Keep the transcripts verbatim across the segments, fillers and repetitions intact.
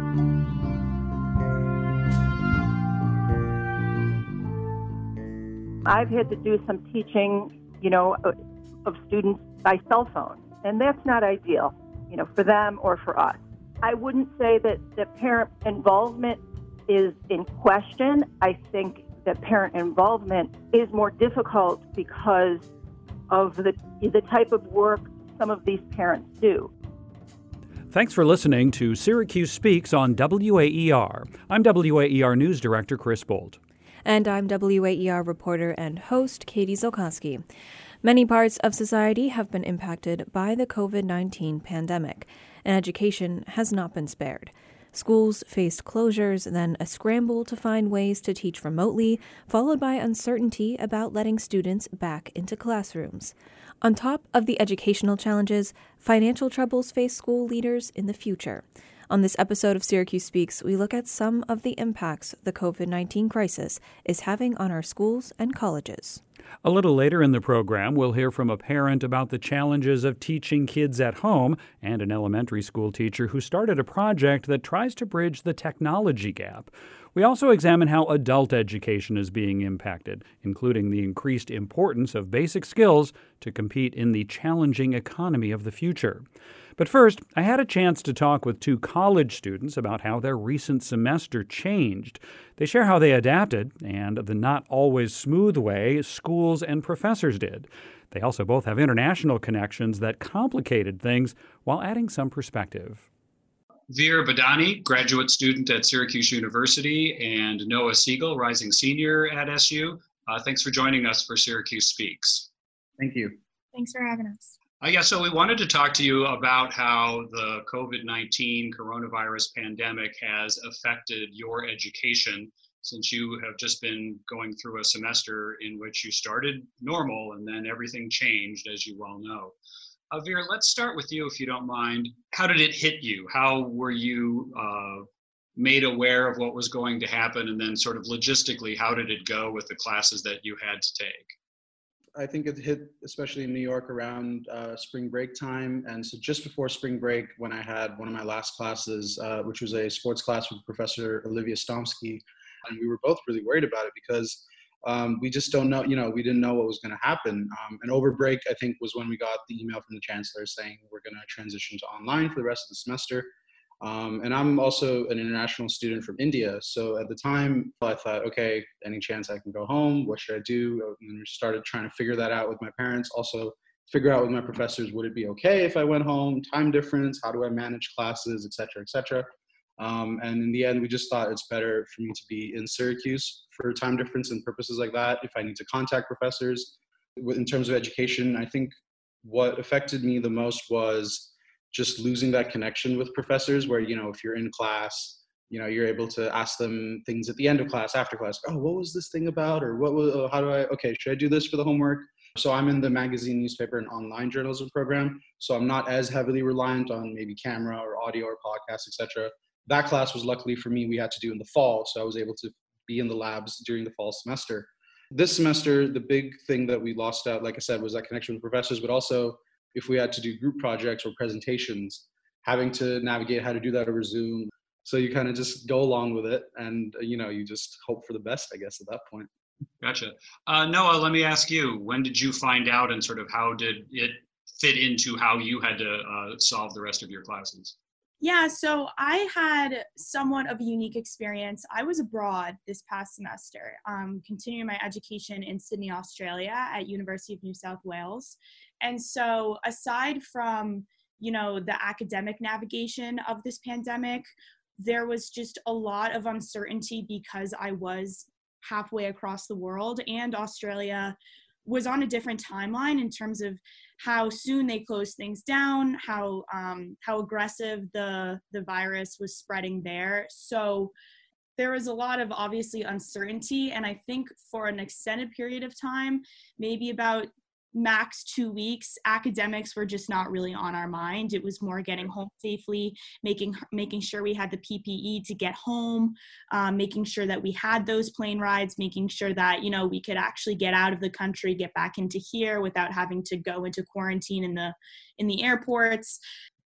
I've had to do some teaching, you know, of students by cell phone, and that's not ideal, you know, for them or for us. I wouldn't say that, that parent involvement is in question. I think that parent involvement is more difficult because of the the type of work some of these parents do. Thanks for listening to Syracuse Speaks on W A E R. I'm W A E R News Director Chris Bolt. And I'm W A E R reporter and host Katie Zolkowski. Many parts of society have been impacted by the covid nineteen pandemic, and education has not been spared. Schools faced closures, then a scramble to find ways to teach remotely, followed by uncertainty about letting students back into classrooms. On top of the educational challenges, financial troubles face school leaders in the future. On this episode of Syracuse Speaks, we look at some of the impacts the covid nineteen crisis is having on our schools and colleges. A little later in the program, we'll hear from a parent about the challenges of teaching kids at home and an elementary school teacher who started a project that tries to bridge the technology gap. We also examine how adult education is being impacted, including the increased importance of basic skills to compete in the challenging economy of the future. But first, I had a chance to talk with two college students about how their recent semester changed. They share how they adapted and the not always smooth way schools and professors did. They also both have international connections that complicated things while adding some perspective. Veer Badani, graduate student at Syracuse University, and Noah Siegel, rising senior at S U. Uh, thanks for joining us for Syracuse Speaks. Thank you. Thanks for having us. Uh, yeah, so we wanted to talk to you about how the covid nineteen coronavirus pandemic has affected your education, since you have just been going through a semester in which you started normal and then everything changed, as you well know. Uh, Veer, let's start with you, if you don't mind. How did it hit you? How were you uh, made aware of what was going to happen? And then sort of logistically, how did it go with the classes that you had to take? I think it hit, especially in New York, around uh, spring break time. And so just before spring break, when I had one of my last classes, uh, which was a sports class with Professor Olivia Stomsky, and we were both really worried about it because um, we just don't know, you know, we didn't know what was going to happen. Um, and over break, I think, was when we got the email from the chancellor saying we're going to transition to online for the rest of the semester. Um, and I'm also an international student from India. So at the time, I thought, okay, any chance I can go home? What should I do? And we started trying to figure that out with my parents. Also figure out with my professors, would it be okay if I went home? Time difference, how do I manage classes, et cetera, et cetera. Um, and in the end, we just thought it's better for me to be in Syracuse for time difference and purposes like that. If I need to contact professors, in terms of education, I think what affected me the most was just losing that connection with professors where, you know, if you're in class, you know, you're able to ask them things at the end of class, after class. Oh, what was this thing about? Or what was, how do I, okay, should I do this for the homework? So I'm in the magazine, newspaper, and online journalism program. So I'm not as heavily reliant on maybe camera or audio or podcasts, et cetera. That class was luckily for me, we had to do in the fall. So I was able to be in the labs during the fall semester. This semester, the big thing that we lost out, like I said, was that connection with professors, but also if we had to do group projects or presentations, having to navigate how to do that over Zoom. So you kind of just go along with it and, you know, you just hope for the best, I guess, at that point. Gotcha. Uh, Noah, let me ask you, when did you find out and sort of how did it fit into how you had to uh, solve the rest of your classes? Yeah, so I had somewhat of a unique experience. I was abroad this past semester, um, continuing my education in Sydney, Australia at University of New South Wales. And so aside from, you know, the academic navigation of this pandemic, there was just a lot of uncertainty because I was halfway across the world and Australia was on a different timeline in terms of how soon they closed things down, how um, how aggressive the the virus was spreading there. So there was a lot of obviously uncertainty, and I think for an extended period of time, maybe about max two weeks, academics were just not really on our mind. It was more getting home safely, making making sure we had the P P E to get home, um, making sure that we had those plane rides, making sure that, you know, we could actually get out of the country, get back into here without having to go into quarantine in the in the airports.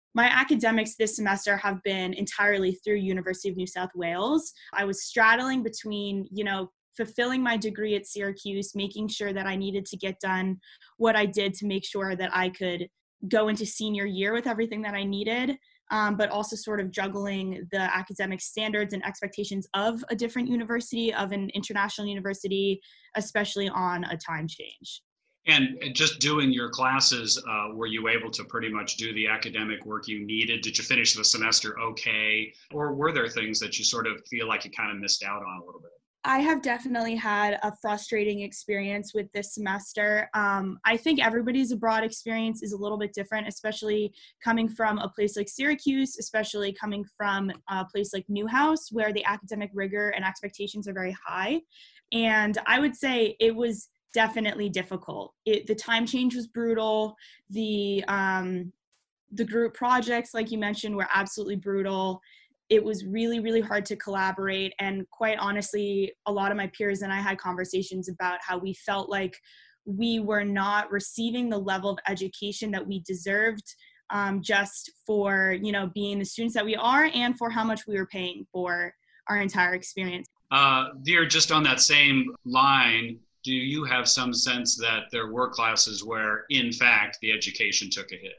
My academics this semester have been entirely through University of New South Wales. I was straddling between, you know, fulfilling my degree at Syracuse, making sure that I needed to get done what I did to make sure that I could go into senior year with everything that I needed, um, but also sort of juggling the academic standards and expectations of a different university, of an international university, especially on a time change. And just doing your classes, uh, were you able to pretty much do the academic work you needed? Did you finish the semester okay? Or were there things that you sort of feel like you kind of missed out on a little bit? I have definitely had a frustrating experience with this semester. Um, I think everybody's abroad experience is a little bit different, especially coming from a place like Syracuse, especially coming from a place like Newhouse, where the academic rigor and expectations are very high. And I would say it was definitely difficult. It, the time change was brutal. The um, the group projects, like you mentioned, were absolutely brutal. It was really, really hard to collaborate. And quite honestly, a lot of my peers and I had conversations about how we felt like we were not receiving the level of education that we deserved, um, just for, you know, being the students that we are and for how much we were paying for our entire experience. Uh, Veer, just on that same line, do you have some sense that there were classes where, in fact, the education took a hit?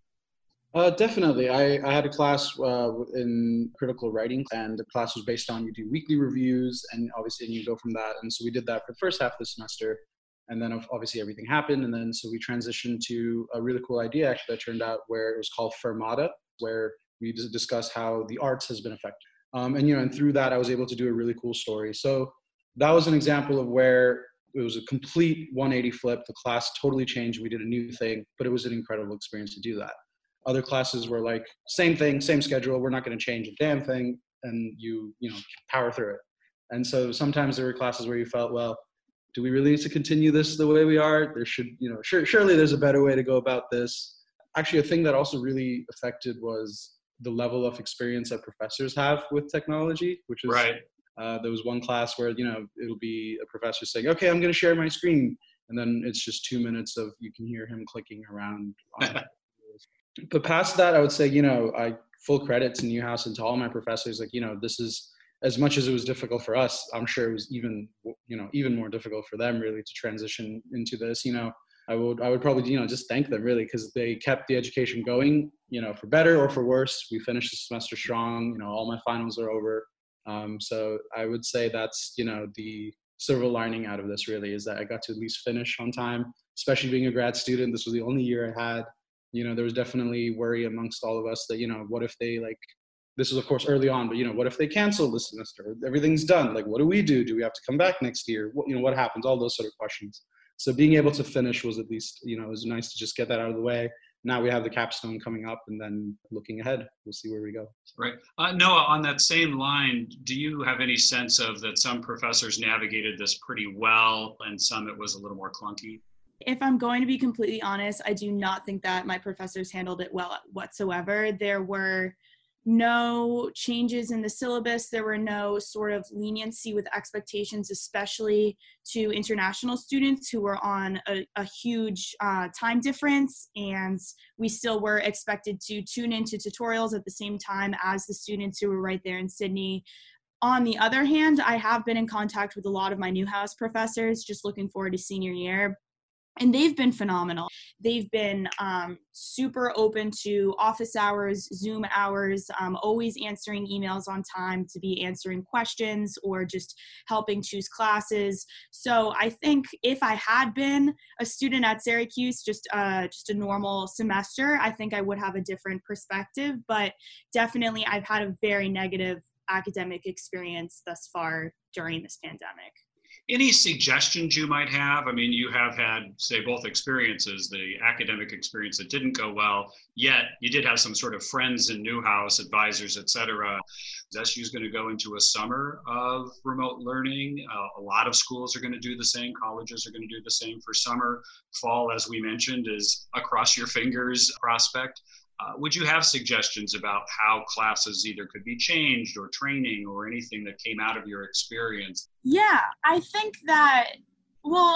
Uh, definitely. I, I had a class uh, in critical writing, and the class was based on you do weekly reviews, and obviously you go from that. And so we did that for the first half of the semester, and then obviously everything happened. And then so we transitioned to a really cool idea actually that turned out, where it was called Fermata, where we just discussed how the arts has been affected. Um, and, you know, and through that, I was able to do a really cool story. So that was an example of where it was a complete one eighty flip. The class totally changed. We did a new thing, but it was an incredible experience to do that. Other classes were like, same thing, same schedule. We're not going to change a damn thing. And you, you know, power through it. And so sometimes there were classes where you felt, well, do we really need to continue this the way we are? There should, you know, sure, surely there's a better way to go about this. Actually, a thing that also really affected was the level of experience that professors have with technology, which is, right. Uh, there was one class where, you know, it'll be a professor saying, okay, I'm going to share my screen. And then it's just two minutes of, you can hear him clicking around. But past that, I would say, you know, I full credit to Newhouse and to all my professors. Like, you know, this is, as much as it was difficult for us, I'm sure it was even, you know, even more difficult for them really to transition into this. You know, I would, I would probably, you know, just thank them really, because they kept the education going, you know, for better or for worse. We finished the semester strong. You know, all my finals are over. Um, so I would say that's, you know, the silver lining out of this really, is that I got to at least finish on time, especially being a grad student. This was the only year I had. You know, there was definitely worry amongst all of us that, you know, what if they like, this was of course early on, but, you know, what if they cancel this semester? Everything's done. Like, what do we do? Do we have to come back next year? What, you know, what happens? All those sort of questions. So being able to finish was at least, you know, it was nice to just get that out of the way. Now we have the capstone coming up, and then looking ahead, we'll see where we go. Right. Uh, Noah, on that same line, do you have any sense of that some professors navigated this pretty well and some it was a little more clunky? If I'm going to be completely honest, I do not think that my professors handled it well whatsoever. There were no changes in the syllabus. There were no sort of leniency with expectations, especially to international students who were on a, a huge uh, time difference. And we still were expected to tune into tutorials at the same time as the students who were right there in Sydney. On the other hand, I have been in contact with a lot of my Newhouse professors, just looking forward to senior year. And they've been phenomenal. They've been um, super open to office hours, Zoom hours, um, always answering emails on time, to be answering questions or just helping choose classes. So I think if I had been a student at Syracuse, just uh, just a normal semester, I think I would have a different perspective. But definitely I've had a very negative academic experience thus far during this pandemic. Any suggestions you might have? I mean, you have had, say, both experiences, the academic experience that didn't go well, yet you did have some sort of friends in Newhouse, advisors, et cetera. S U is going to go into a summer of remote learning. Uh, a lot of schools are going to do the same. Colleges are going to do the same for summer. Fall, as we mentioned, is a cross your fingers prospect. Uh, would you have suggestions about how classes either could be changed or training or anything that came out of your experience? Yeah, I think that, well,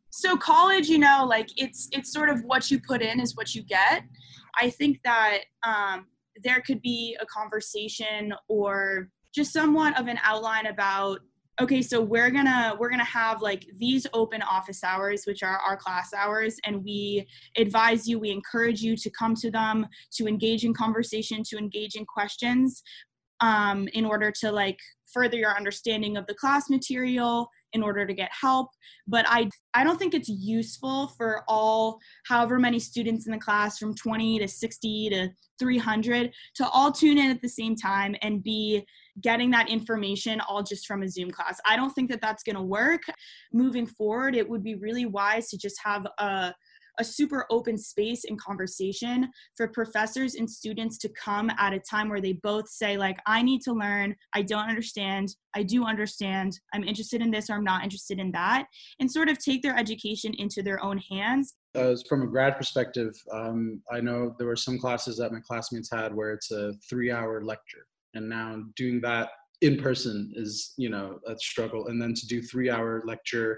So college, you know, like it's it's sort of what you put in is what you get. I think that um, there could be a conversation or just somewhat of an outline about, okay, so we're gonna we're gonna have like these open office hours, which are our class hours, and we advise you, we encourage you to come to them, to engage in conversation, to engage in questions, um, in order to like further your understanding of the class material, in order to get help. But I I don't think it's useful for all, however many students in the class, from twenty to sixty to three hundred, to all tune in at the same time and be getting that information all just from a Zoom class. I don't think that that's going to work. Moving forward, it would be really wise to just have a a super open space and conversation for professors and students to come at a time where they both say, like, I need to learn, I don't understand, I do understand, I'm interested in this or I'm not interested in that, and sort of take their education into their own hands. Uh, from a grad perspective, um, I know there were some classes that my classmates had where it's a three hour lecture, and now doing that in person is, you know, a struggle. And then to do three hour lecture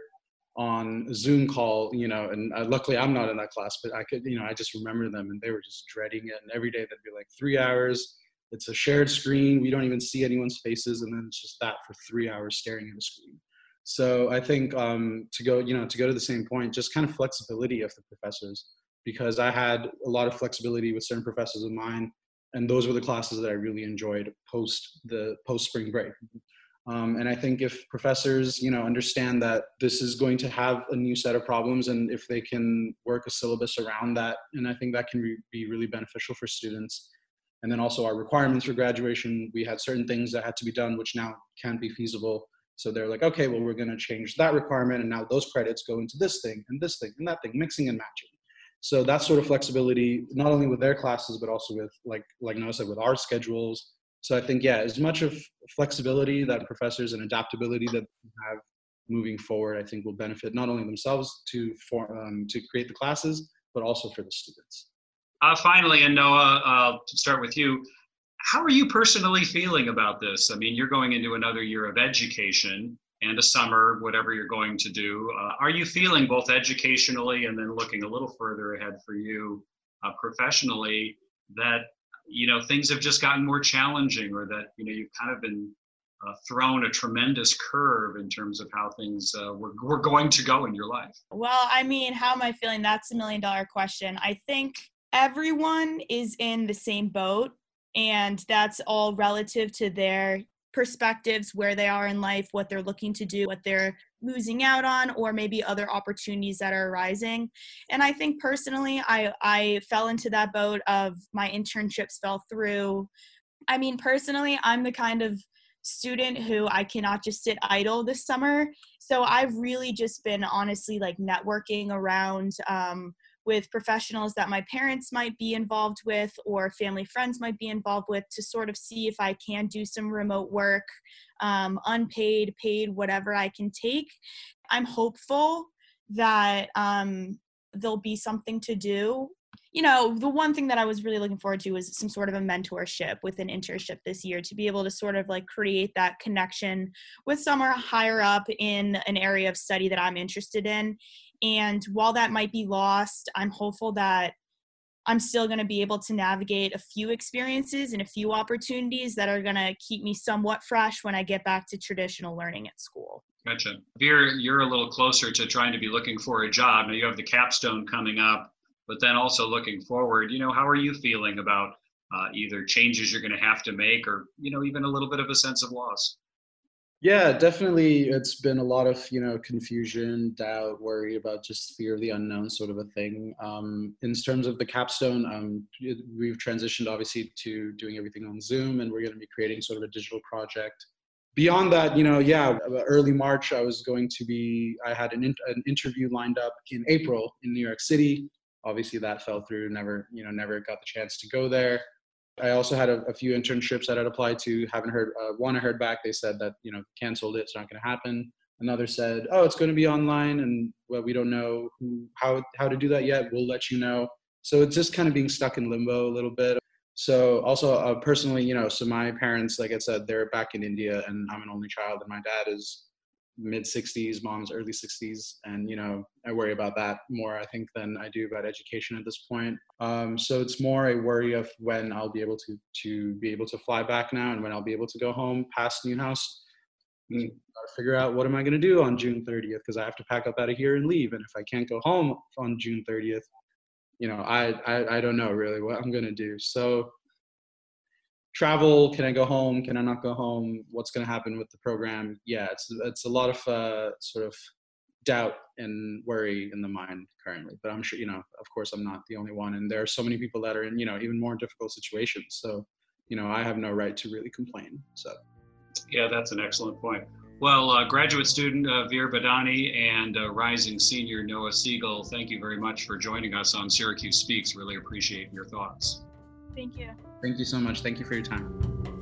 on a Zoom call, you know, and uh, luckily I'm not in that class, but I could, you know, I just remember them and they were just dreading it. And every day they'd be like three hours, it's a shared screen, we don't even see anyone's faces, and then it's just that for three hours staring at a screen. So I think um, to go, you know, to go to the same point, just kind of flexibility of the professors, because I had a lot of flexibility with certain professors of mine, and those were the classes that I really enjoyed post the post spring break. Um, and I think if professors, you know, understand that this is going to have a new set of problems, and if they can work a syllabus around that, and I think that can re- be really beneficial for students. And then also our requirements for graduation, we had certain things that had to be done, which now can't be feasible. So they're like, okay, well, we're going to change that requirement, and now those credits go into this thing and this thing and that thing, mixing and matching. So that sort of flexibility, not only with their classes, but also with, like, like Noah said, with our schedules. So I think, yeah, as much of flexibility that professors and adaptability that they have moving forward, I think will benefit not only themselves to for, um, to create the classes, but also for the students. Uh, finally, and Noah, uh, to start with you, how are you personally feeling about this? I mean, you're going into another year of education and a summer, whatever you're going to do. Uh, are you feeling, both educationally and then looking a little further ahead for you uh, professionally, that you know, things have just gotten more challenging, or that, you know, you've kind of been uh, thrown a tremendous curve in terms of how things uh, were, were going to go in your life? Well, I mean, how am I feeling? That's a million dollar question. I think everyone is in the same boat, and that's all relative to their perspectives, where they are in life, what they're looking to do, what they're losing out on, or maybe other opportunities that are arising. And I think personally, I, I fell into that boat of my internships fell through. I mean, personally, I'm the kind of student who I cannot just sit idle this summer. So I've really just been honestly like networking around um, with professionals that my parents might be involved with, or family friends might be involved with, to sort of see if I can do some remote work, um, unpaid, paid, whatever I can take. I'm hopeful that um, there'll be something to do. You know, the one thing that I was really looking forward to was some sort of a mentorship with an internship this year, to be able to sort of like create that connection with somewhere higher up in an area of study that I'm interested in. And while that might be lost, I'm hopeful that I'm still going to be able to navigate a few experiences and a few opportunities that are going to keep me somewhat fresh when I get back to traditional learning at school. Gotcha. You're, you're a little closer to trying to be looking for a job. Now you have the capstone coming up, but then also looking forward, you know, how are you feeling about uh, either changes you're going to have to make, or, you know, even a little bit of a sense of loss? Yeah, definitely. It's been a lot of, you know, confusion, doubt, worry about just fear of the unknown sort of a thing. Um, in terms of the capstone, um, we've transitioned obviously to doing everything on Zoom, and we're going to be creating sort of a digital project. Beyond that, you know, yeah, early March, I was going to be, I had an, in, an interview lined up in April in New York City. Obviously that fell through, never, you know, never got the chance to go there. I also had a, a few internships that I'd applied to, haven't heard, uh, one I heard back, they said that, you know, canceled it, it's not going to happen. Another said, oh, it's going to be online, and well, we don't know who, how, how to do that yet, we'll let you know. So it's just kind of being stuck in limbo a little bit. So also uh, personally, you know, so my parents, like I said, they're back in India, and I'm an only child, and my dad is mid sixties, mom's early sixties. And, you know, I worry about that more, I think, than I do about education at this point. Um, so it's more a worry of when I'll be able to, to be able to fly back now and when I'll be able to go home past Newhouse. Mm. Figure out what am I going to do on June thirtieth, because I have to pack up out of here and leave. And if I can't go home on June thirtieth, you know, I, I, I don't know really what I'm going to do. So travel, can I go home? Can I not go home? What's going to happen with the program? Yeah, it's it's a lot of uh, sort of doubt and worry in the mind currently. But I'm sure, you know, of course, I'm not the only one. And there are so many people that are in, you know, even more difficult situations. So, you know, I have no right to really complain. So, yeah, that's an excellent point. Well, uh, graduate student uh, Veer Badani and uh, rising senior Noah Siegel, thank you very much for joining us on Syracuse Speaks. Really appreciate your thoughts. Thank you. Thank you so much. Thank you for your time.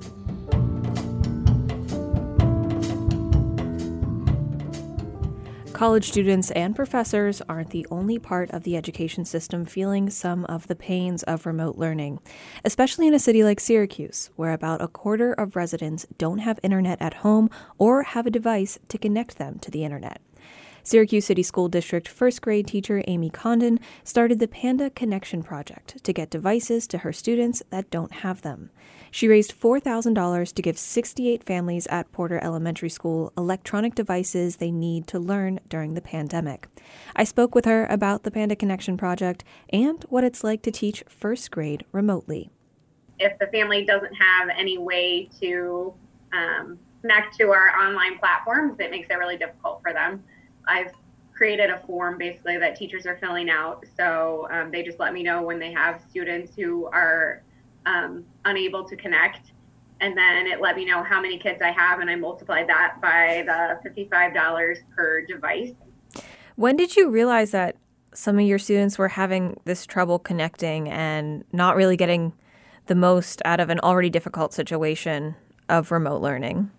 College students and professors aren't the only part of the education system feeling some of the pains of remote learning, especially in a city like Syracuse, where about a quarter of residents don't have internet at home or have a device to connect them to the internet. Syracuse City School District first grade teacher Amy Condon started the Panda Connection Project to get devices to her students that don't have them. She raised four thousand dollars to give sixty-eight families at Porter Elementary School electronic devices they need to learn during the pandemic. I spoke with her about the Panda Connection Project and what it's like to teach first grade remotely. If the family doesn't have any way to um, connect to our online platforms, it makes it really difficult for them. I've created a form basically that teachers are filling out. So um, they just let me know when they have students who are um, unable to connect. And then it let me know how many kids I have. And I multiplied that by the fifty-five dollars per device. When did you realize that some of your students were having this trouble connecting and not really getting the most out of an already difficult situation of remote learning?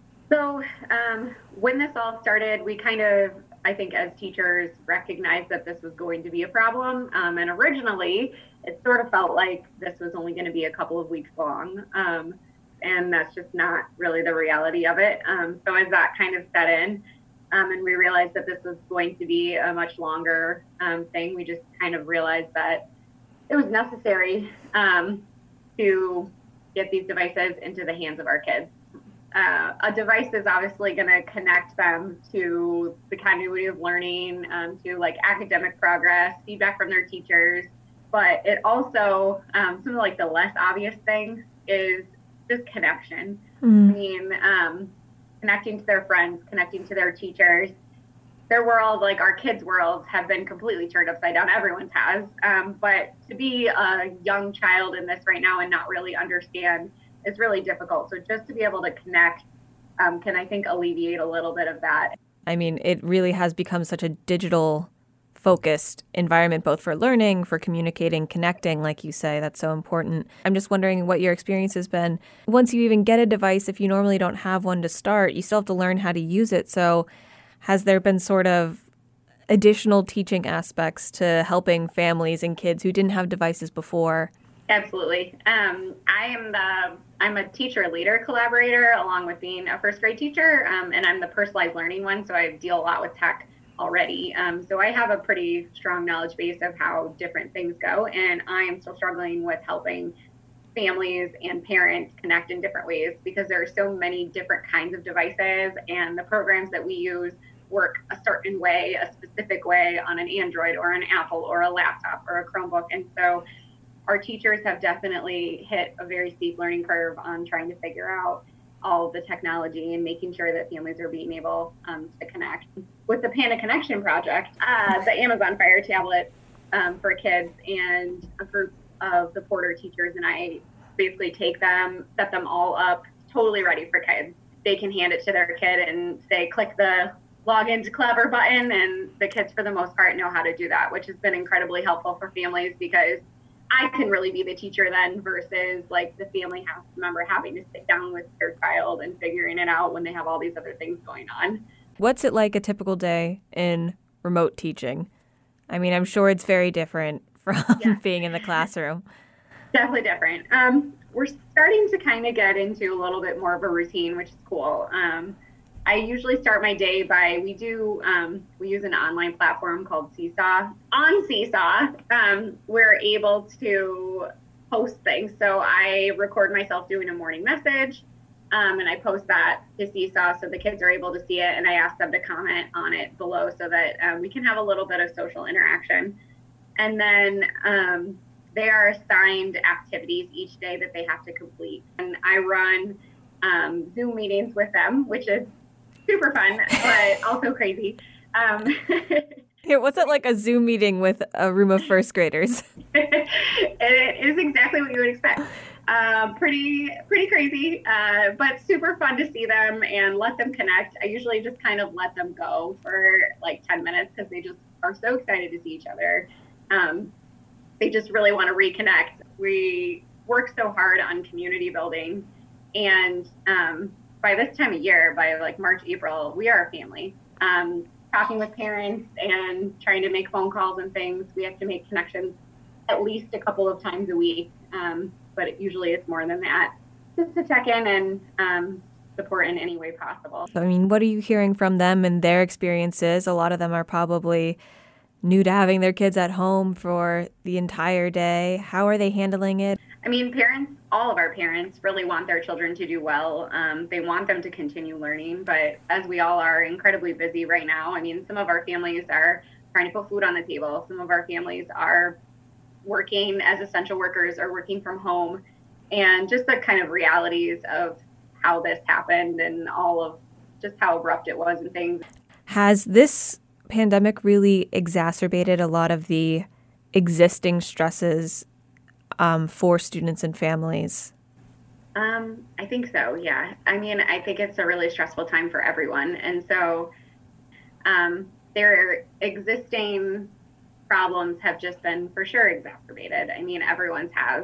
So um, when this all started, we kind of, I think as teachers, recognized that this was going to be a problem. Um, and originally, it sort of felt like this was only going to be a couple of weeks long. Um, and that's just not really the reality of it. Um, so as that kind of set in, um, and we realized that this was going to be a much longer um, thing, we just kind of realized that it was necessary um, to get these devices into the hands of our kids. Uh, a device is obviously going to connect them to the continuity of learning, um, to like academic progress, feedback from their teachers. But it also, um, some of like the less obvious things is just connection. Mm. I mean, um, connecting to their friends, connecting to their teachers. Their world, like our kids' worlds, have been completely turned upside down. Everyone's has. Um, but to be a young child in this right now and not really understand is really difficult. So just to be able to connect um, can, I think, alleviate a little bit of that. I mean, it really has become such a digital focused environment, both for learning, for communicating, connecting, like you say, that's so important. I'm just wondering what your experience has been. Once you even get a device, if you normally don't have one to start, you still have to learn how to use it. So has there been sort of additional teaching aspects to helping families and kids who didn't have devices before? Absolutely. Um, I am the, I'm a teacher leader collaborator along with being a first grade teacher, um, and I'm the personalized learning one, so I deal a lot with tech already. Um, so I have a pretty strong knowledge base of how different things go, and I am still struggling with helping families and parents connect in different ways because there are so many different kinds of devices, and the programs that we use work a certain way, a specific way on an Android or an Apple or a laptop or a Chromebook. And so our teachers have definitely hit a very steep learning curve on trying to figure out all of the technology and making sure that families are being able um, to connect. With the Panda Connection Project, uh, the Amazon Fire tablet um, for kids, and a group of the Porter teachers and I basically take them, set them all up, totally ready for kids. They can hand it to their kid and say, click the login to Clever button, and the kids for the most part know how to do that, which has been incredibly helpful for families because I can really be the teacher then versus like the family has to remember having to sit down with their child and figuring it out when they have all these other things going on. What's it like a typical day in remote teaching? I mean, I'm sure it's very different from yeah. being in the classroom. Definitely different. Um, we're starting to kind of get into a little bit more of a routine, which is cool. Um, I usually start my day by, we do, um, we use an online platform called Seesaw. On Seesaw, um, we're able to post things. So I record myself doing a morning message, um, and I post that to Seesaw so the kids are able to see it, and I ask them to comment on it below so that um, we can have a little bit of social interaction. And then um, they are assigned activities each day that they have to complete. And I run um, Zoom meetings with them, which is super fun, but also crazy. Um, It wasn't like a Zoom meeting with a room of first graders. It is exactly what you would expect. Uh, pretty, pretty crazy, uh, but super fun to see them and let them connect. I usually just kind of let them go for like ten minutes because they just are so excited to see each other. Um, they just really want to reconnect. We work so hard on community building, and um, by this time of year, by like March, April, we are a family. Um, talking with parents and trying to make phone calls and things. We have to make connections at least a couple of times a week, um, but usually it's more than that, just to check in and um, support in any way possible. I mean, what are you hearing from them and their experiences? A lot of them are probably new to having their kids at home for the entire day. How are they handling it? I mean, parents, all of our parents really want their children to do well. Um, they want them to continue learning, but as we all are incredibly busy right now, I mean, some of our families are trying to put food on the table. Some of our families are working as essential workers or working from home, and just the kind of realities of how this happened and all of just how abrupt it was and things. Has this pandemic really exacerbated a lot of the existing stresses um, for students and families? Um, I think so, yeah. I mean, I think it's a really stressful time for everyone. And so um, their existing problems have just been for sure exacerbated. I mean, everyone's has.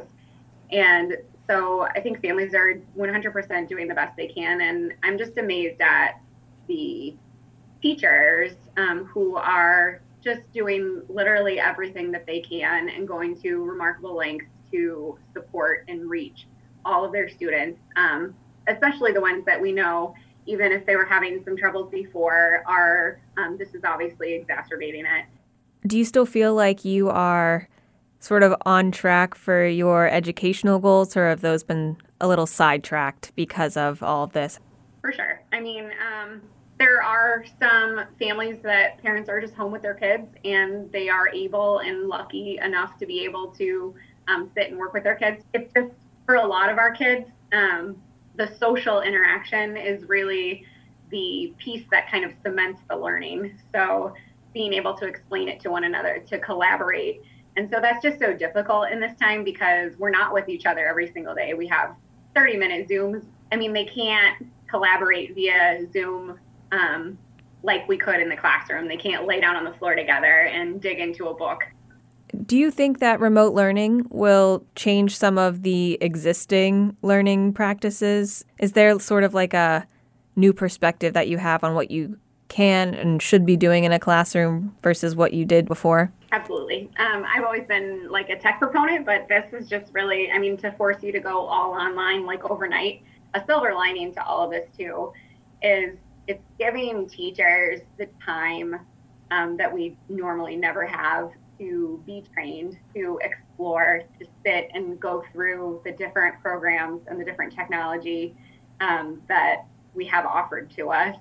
And so I think families are one hundred percent doing the best they can. And I'm just amazed at the teachers um, who are just doing literally everything that they can and going to remarkable lengths to support and reach all of their students, um, especially the ones that we know, even if they were having some troubles before, are um, this is obviously exacerbating it. Do you still feel like you are sort of on track for your educational goals, or have those been a little sidetracked because of all of this? For sure. I mean, um, there are some families that parents are just home with their kids and they are able and lucky enough to be able to um, sit and work with their kids. It's just, for a lot of our kids, um, the social interaction is really the piece that kind of cements the learning. So being able to explain it to one another, to collaborate. And so that's just so difficult in this time because we're not with each other every single day. We have thirty minute Zooms. I mean, they can't collaborate via Zoom um, like we could in the classroom. They can't lay down on the floor together and dig into a book. Do you think that remote learning will change some of the existing learning practices? Is there sort of like a new perspective that you have on what you can and should be doing in a classroom versus what you did before? Absolutely. Um, I've always been like a tech proponent, but this is just really, I mean, to force you to go all online like overnight. A silver lining to all of this too is it's giving teachers the time um, that we normally never have to be trained, to explore, to sit and go through the different programs and the different technology um, that we have offered to us.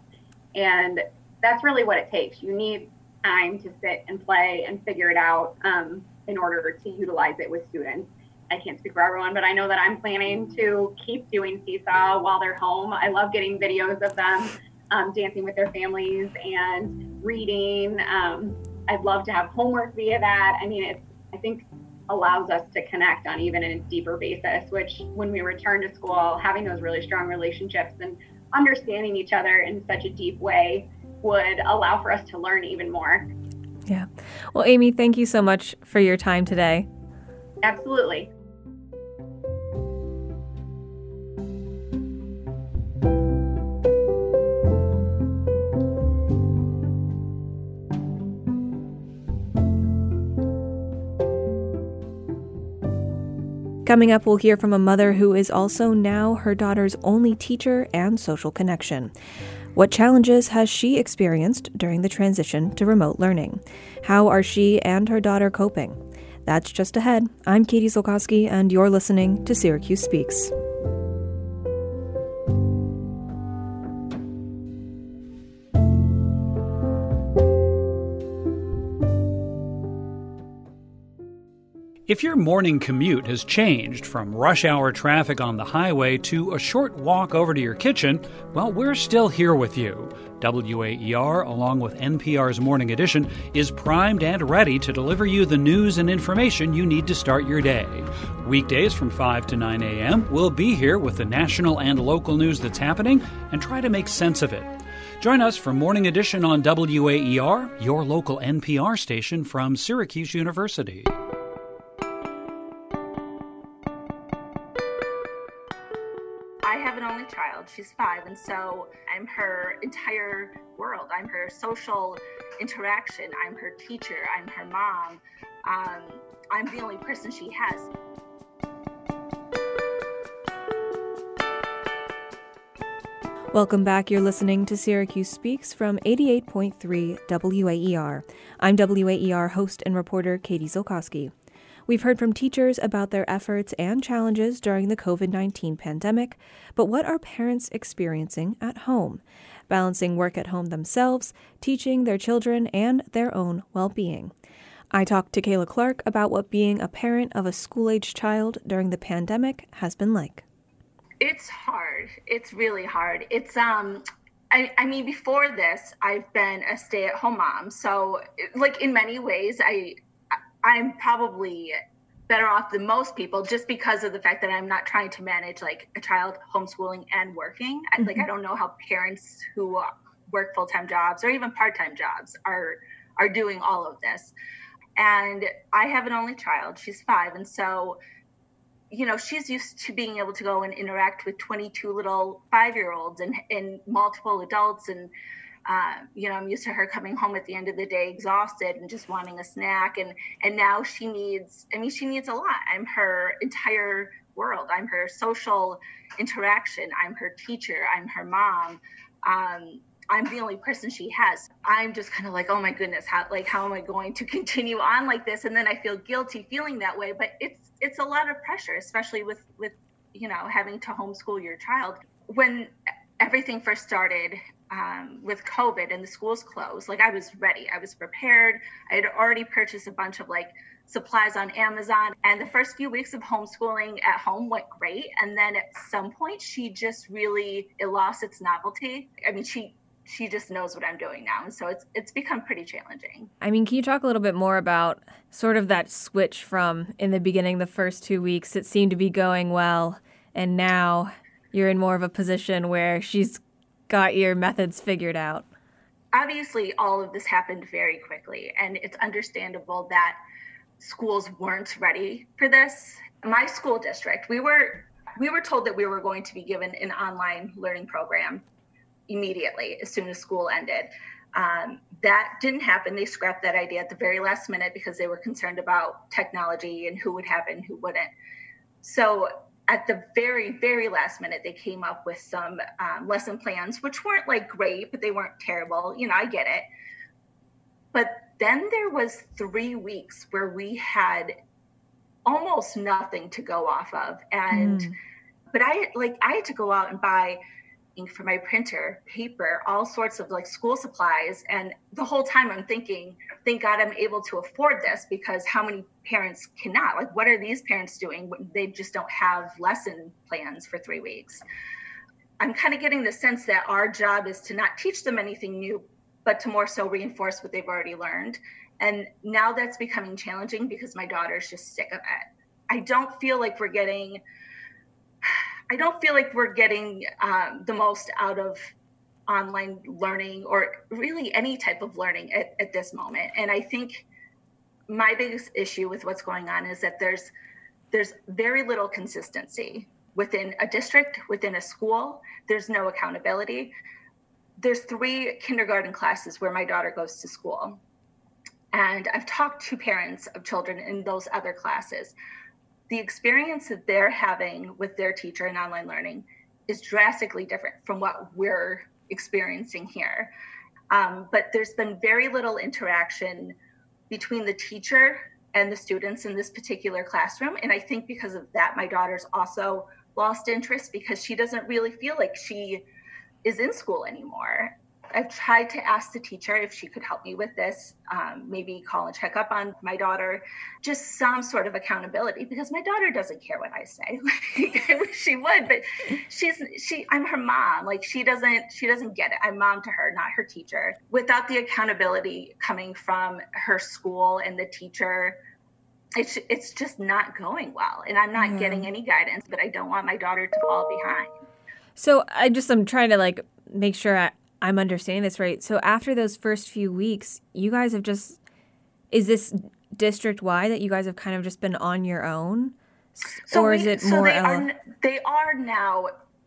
And that's really what it takes. You need time to sit and play and figure it out um, in order to utilize it with students. I can't speak for everyone, but I know that I'm planning to keep doing Seesaw while they're home. I love getting videos of them um, dancing with their families and reading. Um, I'd love to have homework via that. I mean, it, I think allows us to connect on even a deeper basis, which when we return to school, having those really strong relationships and understanding each other in such a deep way would allow for us to learn even more. Yeah. Well, Amy, thank you so much for your time today. Absolutely. Coming up, we'll hear from a mother who is also now her daughter's only teacher and social connection. What challenges has she experienced during the transition to remote learning? How are she and her daughter coping? That's just ahead. I'm Katie Zolkowski, and you're listening to Syracuse Speaks. If your morning commute has changed from rush hour traffic on the highway to a short walk over to your kitchen, well, we're still here with you. W A E R, along with N P R's Morning Edition, is primed and ready to deliver you the news and information you need to start your day. Weekdays from five to nine a.m., we'll be here with the national and local news that's happening and try to make sense of it. Join us for Morning Edition on W A E R, your local N P R station from Syracuse University. I have an only child. She's five, and so I'm her entire world. I'm her social interaction. I'm her teacher. I'm her mom. Um, I'm the only person she has. Welcome back. You're listening to Syracuse Speaks from eighty-eight point three W A E R. I'm W A E R host and reporter Katie Zolkowski. We've heard from teachers about their efforts and challenges during the COVID nineteen pandemic, but what are parents experiencing at home? Balancing work at home themselves, teaching their children, and their own well-being. I talked to Kayla Clark about what being a parent of a school-aged child during the pandemic has been like. It's hard. It's really hard. It's, um, I, I mean, before this, I've been a stay-at-home mom. So, like, in many ways, I, I'm probably better off than most people just because of the fact that I'm not trying to manage, like, a child homeschooling and working. Mm-hmm. I, like, I don't know how parents who work full-time jobs or even part-time jobs are, are doing all of this. And I have an only child. She's five. And so, you know, she's used to being able to go and interact with twenty-two little five-year-olds and, and multiple adults. And, uh, you know, I'm used to her coming home at the end of the day exhausted and just wanting a snack. And, and now she needs, I mean, she needs a lot. I'm her entire world. I'm her social interaction. I'm her teacher. I'm her mom. Um, I'm the only person she has. I'm just kind of like, oh my goodness, how like how am I going to continue on like this? And then I feel guilty feeling that way. But it's it's a lot of pressure, especially with with you know having to homeschool your child. When everything first started um, with COVID and the schools closed, like I was ready, I was prepared. I had already purchased a bunch of like supplies on Amazon, and the first few weeks of homeschooling at home went great. And then at some point, she just really it lost its novelty. I mean, she. She just knows what I'm doing now. And so it's it's become pretty challenging. I mean, can you talk a little bit more about sort of that switch from in the beginning, the first two weeks, it seemed to be going well, and now you're in more of a position where she's got your methods figured out? Obviously, all of this happened very quickly, and it's understandable that schools weren't ready for this. My school district, we were we were told that we were going to be given an online learning program immediately as soon as school ended. Um, that didn't happen. They scrapped that idea at the very last minute because they were concerned about technology and who would have it and who wouldn't. So at the very, very last minute, they came up with some um, lesson plans, which weren't like great, but they weren't terrible. You know, I get it. But then there was three weeks where we had almost nothing to go off of. And, mm. but I like, I had to go out and buy ink for my printer, paper, all sorts of like school supplies. And the whole time I'm thinking, thank God I'm able to afford this, because how many parents cannot? Like, what are these parents doing? They just don't have lesson plans for three weeks. I'm kind of getting the sense that our job is to not teach them anything new, but to more so reinforce what they've already learned. And now that's becoming challenging because my daughter's just sick of it. I don't feel like we're getting I don't feel like we're getting um, the most out of online learning or really any type of learning at, at this moment. And I think my biggest issue with what's going on is that there's there's very little consistency within a district, within a school. There's no accountability. There's three kindergarten classes where my daughter goes to school. And I've talked to parents of children in those other classes. the experience that they're having with their teacher in online learning is drastically different from what we're experiencing here. Um, but there's been very little interaction between the teacher and the students in this particular classroom. And I think because of that, my daughter's also lost interest because she doesn't really feel like she is in school anymore. I've tried to ask the teacher if she could help me with this, um, maybe call and check up on my daughter, just some sort of accountability, because my daughter doesn't care what I say. I wish she would, but she's she. I'm her mom. Like she doesn't she doesn't get it. I'm mom to her, not her teacher. Without the accountability coming from her school and the teacher, it's it's just not going well, and I'm not mm. getting any guidance. But I don't want my daughter to fall behind. So I just I'm trying to like make sure I. I'm understanding this right. So after those first few weeks, you guys have just, is this district-wide that you guys have kind of just been on your own? So or we, is it so more? They are, they are now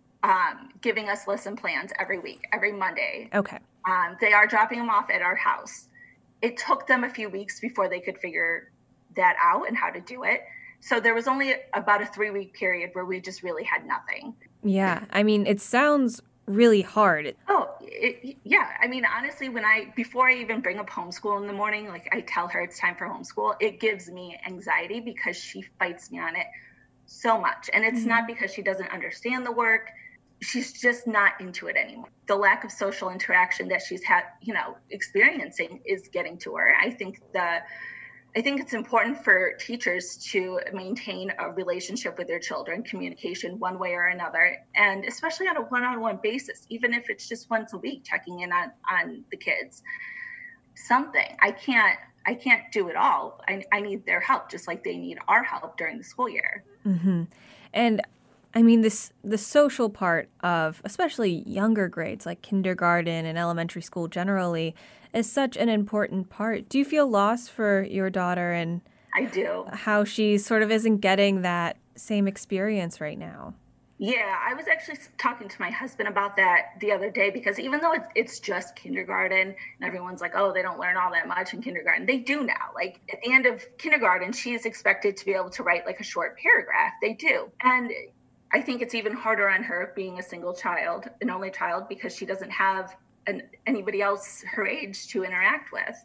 um, giving us lesson plans every week, every Monday. Okay. Um, they are dropping them off at our house. It took them a few weeks before they could figure that out and how to do it. So there was only about a three-week period where we just really had nothing. Yeah. I mean, it sounds really hard. Oh, it, yeah. I mean, honestly, when I, before I even bring up homeschool in the morning, like I tell her it's time for homeschool, it gives me anxiety because she fights me on it so much. And it's mm-hmm. not because she doesn't understand the work. She's just not into it anymore. The lack of social interaction that she's had, you know, experiencing is getting to her. I think the, I think it's important for teachers to maintain a relationship with their children, communication one way or another, and especially on a one-on-one basis, even if it's just once a week, checking in on, on the kids. Something. I can't I can't do it all. I, I need their help, just like they need our help during the school year. Mm-hmm. And I mean, this the social part of especially younger grades like kindergarten and elementary school generally is such an important part. Do you feel lost for your daughter and I do. How she sort of isn't getting that same experience right now? Yeah, I was actually talking to my husband about that the other day, because even though it's, it's just kindergarten and everyone's like, oh, they don't learn all that much in kindergarten. They do now. Like at the end of kindergarten, she is expected to be able to write like a short paragraph. They do. And I think it's even harder on her being a single child, an only child, because she doesn't have an, anybody else her age to interact with.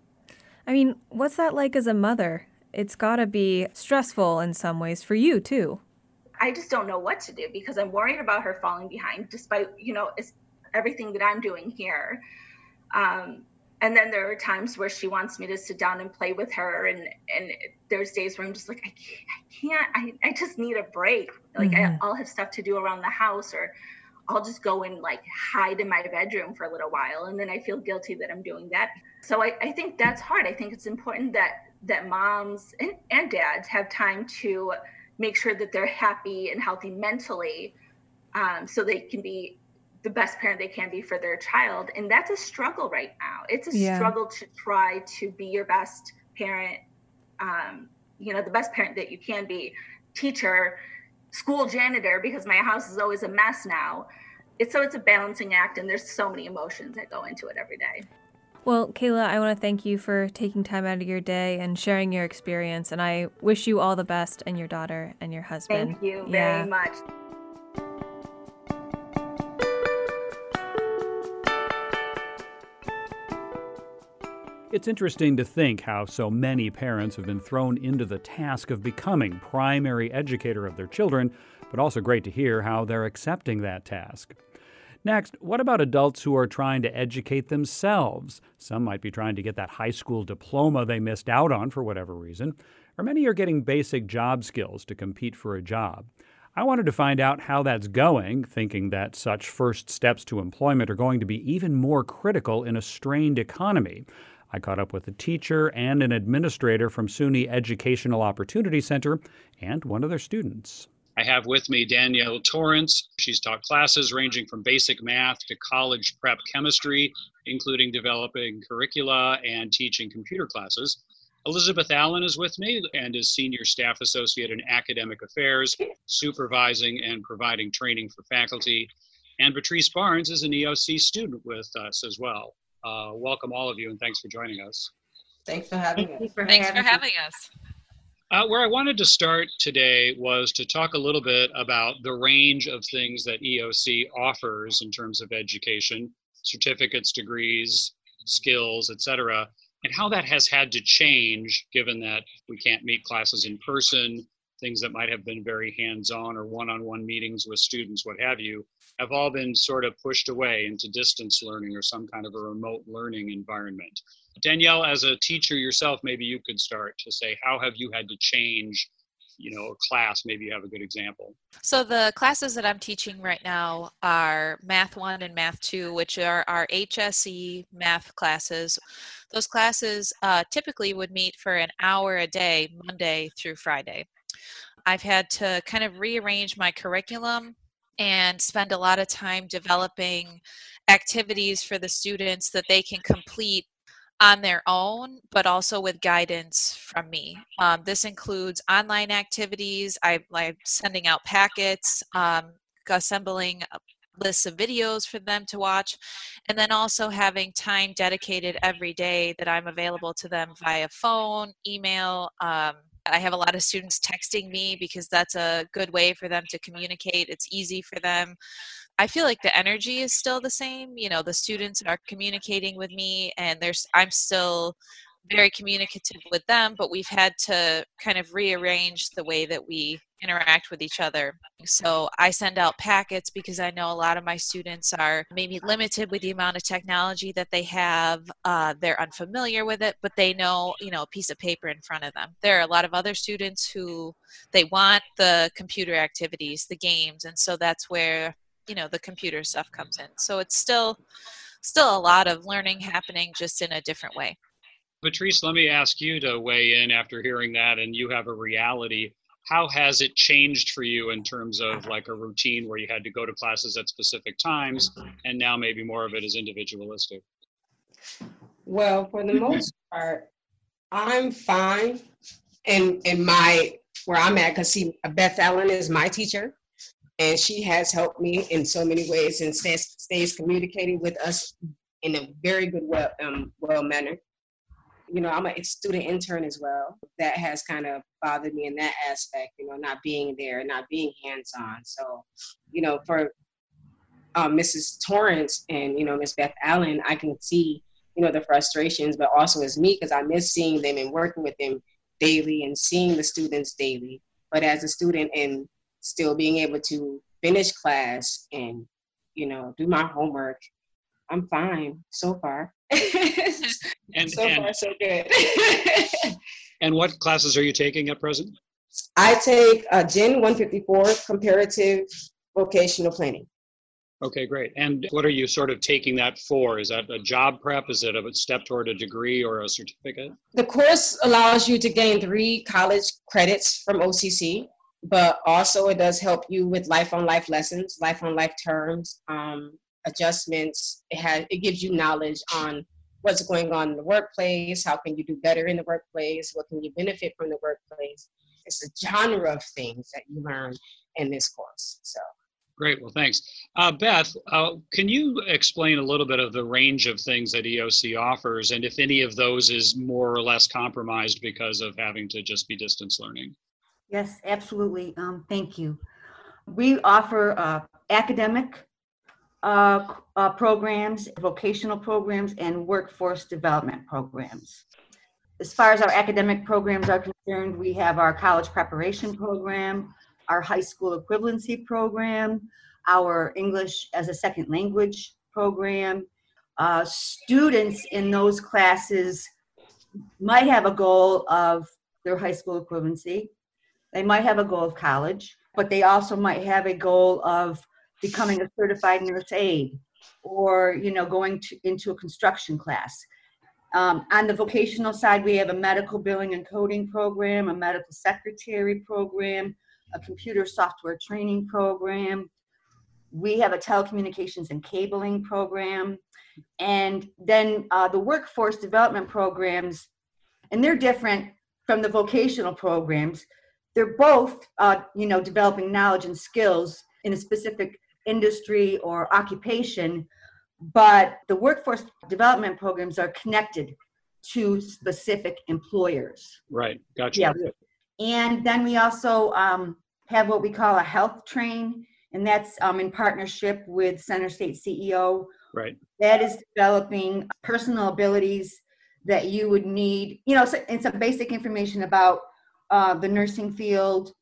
I mean, what's that like as a mother? It's got to be stressful in some ways for you, too. I just don't know what to do because I'm worried about her falling behind despite, you know, it's everything that I'm doing here. Um, and then there are times where she wants me to sit down and play with her. And, and there's days where I'm just like, I can't, I can't, I, I just need a break. Like mm-hmm. I, I'll have stuff to do around the house, or I'll just go and like hide in my bedroom for a little while. And then I feel guilty that I'm doing that. So I, I think that's hard. I think it's important that, that moms and, and dads have time to make sure that they're happy and healthy mentally, um, so they can be the best parent they can be for their child. And that's a struggle right now. It's a yeah. struggle to try to be your best parent, um, you know, the best parent that you can be, teacher, school janitor, because my house is always a mess now. It's so it's a balancing act, and there's so many emotions that go into it every day. Well, Kayla, I want to thank you for taking time out of your day and sharing your experience. And I wish you all the best, and your daughter and your husband. Thank you very yeah. much. It's interesting to think how so many parents have been thrown into the task of becoming primary educator of their children, but also great to hear how they're accepting that task. Next, what about adults who are trying to educate themselves? Some might be trying to get that high school diploma they missed out on for whatever reason, or many are getting basic job skills to compete for a job. I wanted to find out how that's going, thinking that such first steps to employment are going to be even more critical in a strained economy. I caught up with a teacher and an administrator from SUNY Educational Opportunity Center and one of their students. I have with me Danielle Torrance. She's taught classes ranging from basic math to college prep chemistry, including developing curricula and teaching computer classes. Elizabeth Allen is with me and is Senior Staff Associate in Academic Affairs, supervising and providing training for faculty. And Patrice Barnes is an E O C student with us as well. Uh, welcome all of you, and thanks for joining us. Thanks for having us. Thanks for having us. Uh, where I wanted to start today was to talk a little bit about the range of things that E O C offers in terms of education, certificates, degrees, skills, et cetera, and how that has had to change given that we can't meet classes in person, things that might have been very hands-on or one-on-one meetings with students, what have you, have all been sort of pushed away into distance learning or some kind of a remote learning environment. Danielle, as a teacher yourself, maybe you could start to say, how have you had to change, you know, a class? Maybe you have a good example. So the classes that I'm teaching right now are Math one and Math two, which are our H S E math classes. Those classes uh, typically would meet for an hour a day, Monday through Friday. I've had to kind of rearrange my curriculum and spend a lot of time developing activities for the students that they can complete on their own, but also with guidance from me. Um, this includes online activities. I, I'm sending out packets, um, assembling lists of videos for them to watch, and then also having time dedicated every day that I'm available to them via phone, email. Um, I have a lot of students texting me because that's a good way for them to communicate. It's easy for them. I feel like the energy is still the same. You know, the students are communicating with me, and there's I'm still very communicative with them, but we've had to kind of rearrange the way that we interact with each other. So I send out packets because I know a lot of my students are maybe limited with the amount of technology that they have. Uh, they're unfamiliar with it, but they know, you know, a piece of paper in front of them. There are a lot of other students who they want the computer activities, the games, and so that's where, you know, the computer stuff comes in. So it's still still a lot of learning happening, just in a different way. Patrice, let me ask you to weigh in after hearing that, and you have a reality. How has it changed for you in terms of like a routine where you had to go to classes at specific times, and now maybe more of it is individualistic? Well, for the most part, I'm fine in in my where I'm at, because see, Beth Allen is my teacher, and she has helped me in so many ways and stays, stays communicating with us in a very good, well, um, well manner. You know, I'm a student intern as well. That has kind of bothered me in that aspect, you know, not being there, not being hands-on. So, you know, for um, Missus Torrance and, you know, Miss Beth Allen, I can see, you know, the frustrations, but also as me, because I miss seeing them and working with them daily and seeing the students daily. But as a student and still being able to finish class and, you know, do my homework, I'm fine so far. and, so and, far, so good. And what classes are you taking at present? I take uh, Gen one fifty-four, Comparative Vocational Planning. Okay, great. And what are you sort of taking that for? Is that a job prep? Is it a step toward a degree or a certificate? The course allows you to gain three college credits from O C C, but also it does help you with life-on-life lessons, life-on-life terms, um, adjustments. It has it gives you knowledge on what's going on in the workplace, how can you do better in the workplace, what can you benefit from the workplace. It's a genre of things that you learn in this course. So great, well, thanks. Uh, Beth, uh, can you explain a little bit of the range of things that E O C offers, and if any of those is more or less compromised because of having to just be distance learning? Yes, absolutely. Um, thank you. We offer uh, academic uh, uh, programs, vocational programs, and workforce development programs. As far as our academic programs are concerned, we have our college preparation program, our high school equivalency program, our English as a second language program. Uh, students in those classes might have a goal of their high school equivalency. They might have a goal of college, but they also might have a goal of becoming a certified nurse aide, or, you know, going to, into a construction class. Um, on the vocational side, we have a medical billing and coding program, a medical secretary program, a computer software training program. We have a telecommunications and cabling program. And then uh, the workforce development programs, and they're different from the vocational programs. They're both, uh, you know, developing knowledge and skills in a specific industry or occupation, but the workforce development programs are connected to specific employers. Right, gotcha. Yeah, And then we also um, have what we call a health train, and that's um, in partnership with Center State C E O. Right. That is developing personal abilities that you would need, you know, so, and some basic information about uh, the nursing field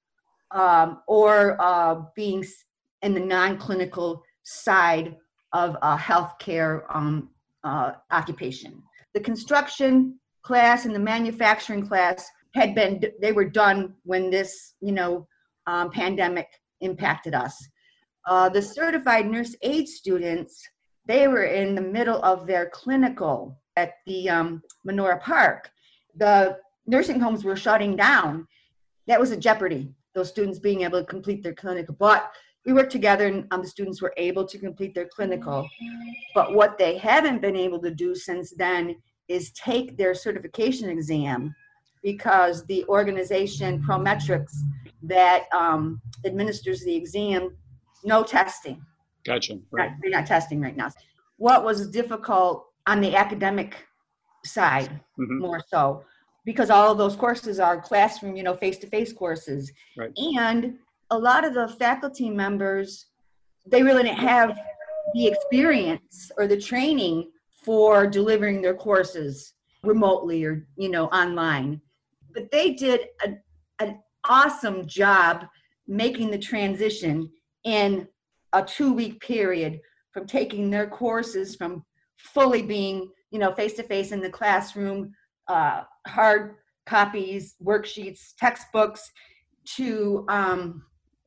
um, or uh, being in the non-clinical side of a healthcare um, uh, occupation. The construction class and the manufacturing class had been, they were done when this, you know, um, pandemic impacted us. Uh, the certified nurse aide students, they were in the middle of their clinical at the um, Menorah Park. The nursing homes were shutting down. That was a jeopardy, those students being able to complete their clinical. But we worked together and um, the students were able to complete their clinical. But what they haven't been able to do since then is take their certification exam, because the organization Prometrics that um, administers the exam, no testing. Gotcha. Right. Not, they're not testing right now. What was difficult on the academic side, mm-hmm. more so, because all of those courses are classroom, you know, face-to-face courses. Right. And a lot of the faculty members, they really didn't have the experience or the training for delivering their courses remotely or, you know, online. But they did a, an awesome job making the transition in a two-week period from taking their courses from fully being, you know, face-to-face in the classroom, uh, hard copies, worksheets, textbooks, to um,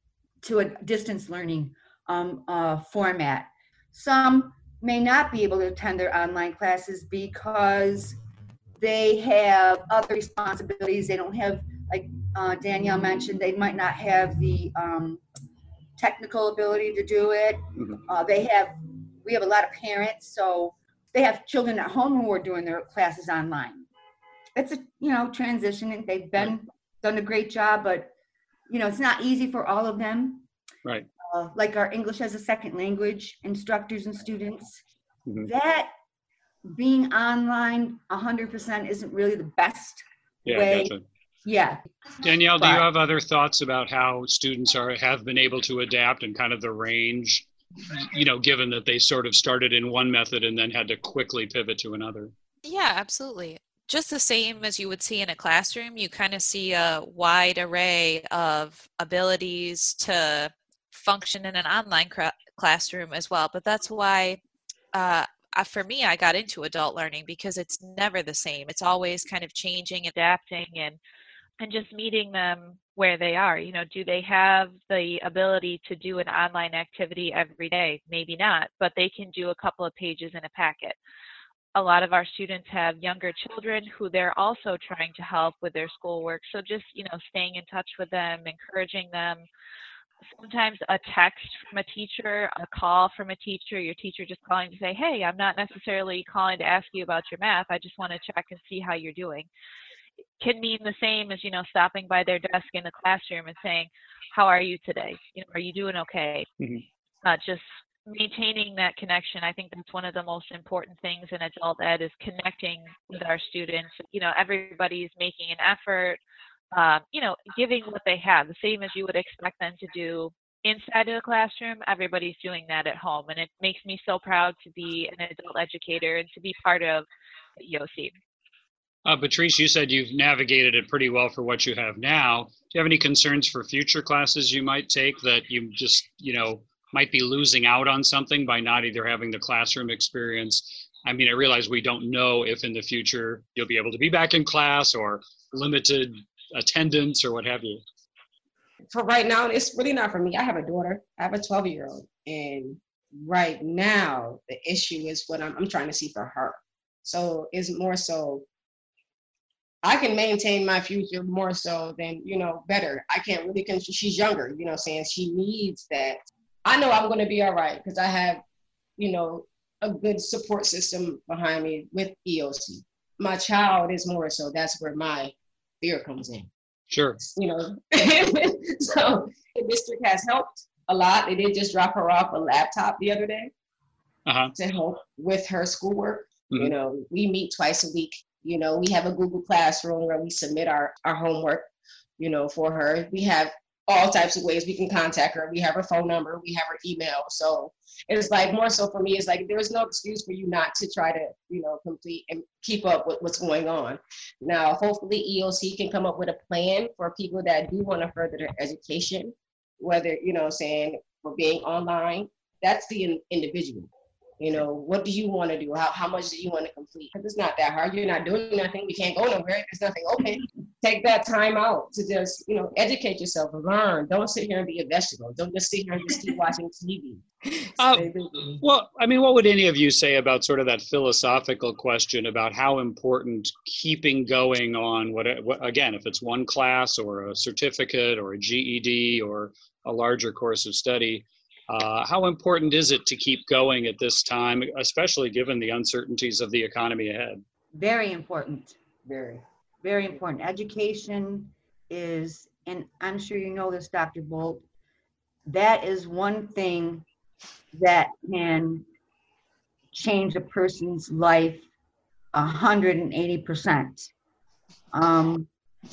to a distance learning um, uh, format. Some may not be able to attend their online classes because they have other responsibilities. They don't have, like uh, Danielle mentioned, they might not have the um, technical ability to do it. Mm-hmm. Uh, they have, we have a lot of parents, so they have children at home who are doing their classes online. It's a, you know, transition, and they've been, right. done a great job, but, you know, it's not easy for all of them. Right. Uh, like our English as a second language instructors and students, mm-hmm. that being online one hundred percent isn't really the best yeah, way. Gotcha. Yeah. Danielle, but, do you have other thoughts about how students are have been able to adapt and kind of the range, you know, given that they sort of started in one method and then had to quickly pivot to another? Yeah, absolutely. Just the same as you would see in a classroom, you kind of see a wide array of abilities to function in an online cr- classroom as well. But that's why, uh, for me, I got into adult learning, because it's never the same. It's always kind of changing, adapting, and and just meeting them where they are. You know, do they have the ability to do an online activity every day? Maybe not, but they can do a couple of pages in a packet. A lot of our students have younger children who they're also trying to help with their schoolwork. So just, you know, staying in touch with them, encouraging them. Sometimes a text from a teacher, a call from a teacher, your teacher just calling to say, hey, I'm not necessarily calling to ask you about your math. I just want to check and see how you're doing. It can mean the same as, you know, stopping by their desk in the classroom and saying, how are you today? You know, are you doing okay? Mm-hmm. Uh, just maintaining that connection. I think that's one of the most important things in adult ed, is connecting with our students. You know, everybody's making an effort. Um, you know, giving what they have, the same as you would expect them to do inside of the classroom, everybody's doing that at home. And it makes me so proud to be an adult educator and to be part of E O C. Uh, Patrice, you said you've navigated it pretty well for what you have now. Do you have any concerns for future classes you might take that you just, you know, might be losing out on something by not either having the classroom experience? I mean, I realize we don't know if in the future you'll be able to be back in class or limited attendance or what have you. For right now, it's really not for me. I have a daughter. I have a twelve year old. And right now, the issue is what I'm, I'm trying to see for her. So it's more so, I can maintain my future more so than, you know, better. I can't really, con- she's younger, you know, saying she needs that. I know I'm going to be all right because I have, you know, a good support system behind me with E O C. My child is more so, that's where my fear comes in. Sure. You know, so the district has helped a lot. They did just drop her off a laptop the other day uh-huh. to help with her schoolwork. Mm-hmm. You know, we meet twice a week. You know, we have a Google Classroom where we submit our, our homework. you know, for her. We have all types of ways we can contact her. We have her phone number, we have her email. So it's like more so for me, it's like there's no excuse for you not to try to, you know, complete and keep up with what's going on. Now, hopefully E O C can come up with a plan for people that do want to further their education, whether, you know, saying for being online. That's the in- individual. You know, what do you want to do? How, how much do you want to complete? Because it's not that hard. You're not doing nothing. We can't go nowhere. There's nothing open. Take that time out to just, you know, educate yourself, learn. Don't sit here and be a vegetable. Don't just sit here and just keep watching T V. Uh, well, I mean, what would any of you say about sort of that philosophical question about how important keeping going on what, what again, if it's one class or a certificate or a G E D or a larger course of study, Uh, how important is it to keep going at this time, especially given the uncertainties of the economy ahead? Very important. Very. Very important. Education is, and I'm sure you know this, Doctor Bolt, that is one thing that can change a person's life one hundred eighty percent. Um,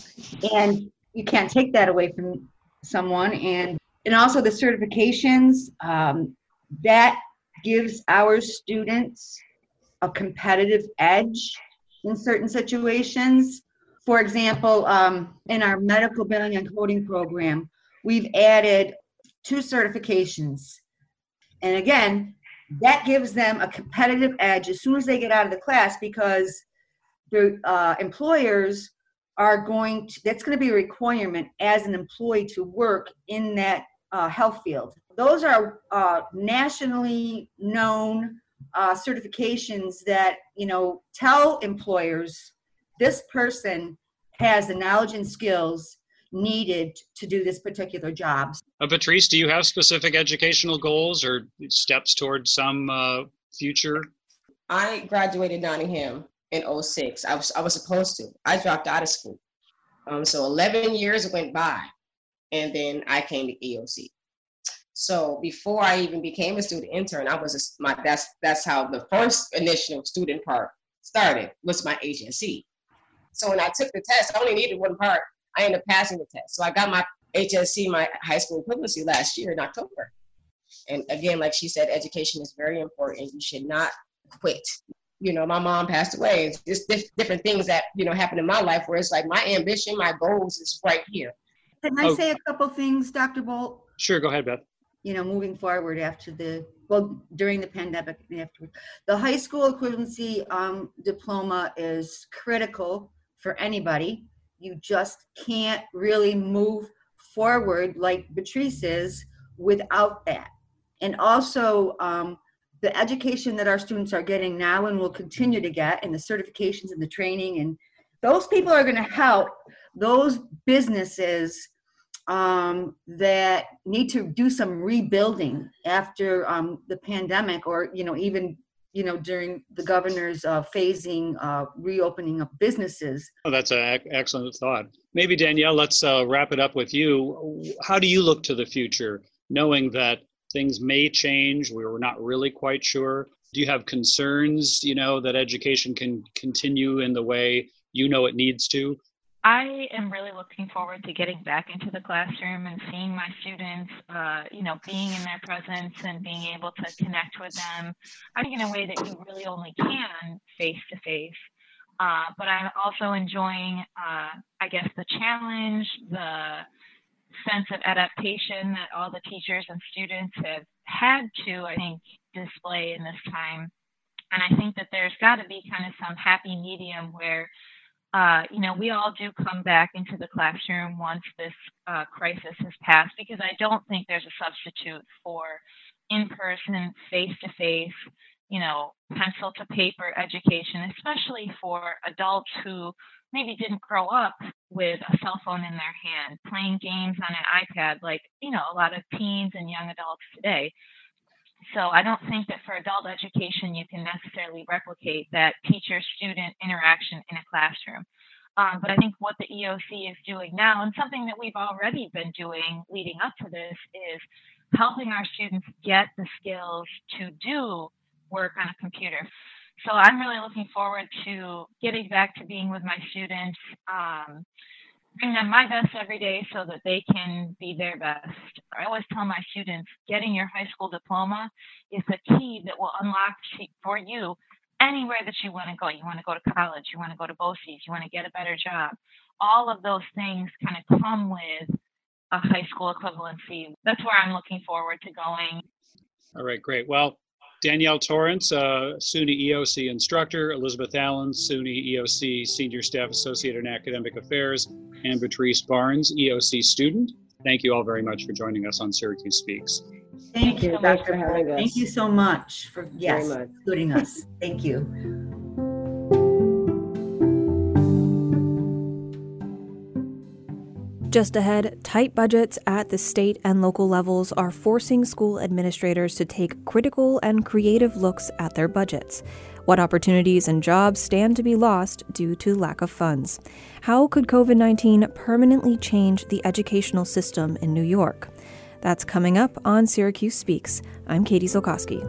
and you can't take that away from someone. And And also the certifications, um, that gives our students a competitive edge in certain situations. For example, um, in our medical billing and coding program, we've added two certifications. And again, that gives them a competitive edge as soon as they get out of the class, because the uh, employers are going to, that's going to be a requirement as an employee to work in that uh, health field. Those are uh, nationally known uh, certifications that, you know, tell employers this person has the knowledge and skills needed to do this particular job. Uh, Patrice, do you have specific educational goals or steps towards some uh, future? I graduated Nottingham in oh six. I was I was supposed to. I dropped out of school. Um, so eleven years went by, and then I came to E O C. So before I even became a student intern, I was a, my that's that's how the first initial student part started, was my H S C. So when I took the test, I only needed one part. I ended up passing the test. So I got my H S C, my high school equivalency, last year in October. And again, like she said, education is very important. You should not quit. You know, my mom passed away. It's just diff- different things that, you know, happen in my life where it's like my ambition, my goals is right here. Can I Oh. say a couple things, Doctor Bolt? Sure, go ahead, Beth. You know, moving forward after the, well, during the pandemic and afterwards. The high school equivalency um, diploma is critical for anybody. You just can't really move forward like Patrice is without that. And also, um, the education that our students are getting now and will continue to get, and the certifications and the training, and those people are going to help those businesses um, that need to do some rebuilding after um, the pandemic, or, you know, even, you know, during the governor's uh, phasing, uh, reopening of businesses. Oh, that's an excellent thought. Maybe, Danielle, let's uh, wrap it up with you. How do you look to the future, knowing that things may change? We were not really quite sure. Do you have concerns, you know, that education can continue in the way you know it needs to? I am really looking forward to getting back into the classroom and seeing my students, uh, you know, being in their presence and being able to connect with them, I think in a way that you really only can face to face. Uh, but I'm also enjoying, uh, I guess, the challenge, the sense of adaptation that all the teachers and students have had to, I think, display in this time. And I think that there's got to be kind of some happy medium where, uh, you know, we all do come back into the classroom once this uh, crisis has passed, because I don't think there's a substitute for in-person, face-to-face, you know, pencil to paper education, especially for adults who maybe didn't grow up with a cell phone in their hand, playing games on an iPad, like, you know, a lot of teens and young adults today. So I don't think that for adult education, you can necessarily replicate that teacher-student interaction in a classroom. Um, but I think what the E O C is doing now, and something that we've already been doing leading up to this, is helping our students get the skills to do work on a computer. So I'm really looking forward to getting back to being with my students, um, bring them my best every day so that they can be their best. I always tell my students, getting your high school diploma is the key that will unlock for you anywhere that you want to go. You want to go to college, you want to go to BOCES, you want to get a better job. All of those things kind of come with a high school equivalency. That's where I'm looking forward to going. All right, great. Well, Danielle Torrance, uh, SUNY E O C instructor, Elizabeth Allen, SUNY E O C Senior Staff Associate in Academic Affairs, and Patrice Barnes, E O C student. Thank you all very much for joining us on Syracuse Speaks. Thank you. Thanks for having us. Thank you so much for, yes, much. including us. Thank you. Just ahead, tight budgets at the state and local levels are forcing school administrators to take critical and creative looks at their budgets. What opportunities and jobs stand to be lost due to lack of funds? How could COVID nineteen permanently change the educational system in New York? That's coming up on Syracuse Speaks. I'm Katie Zolkowski.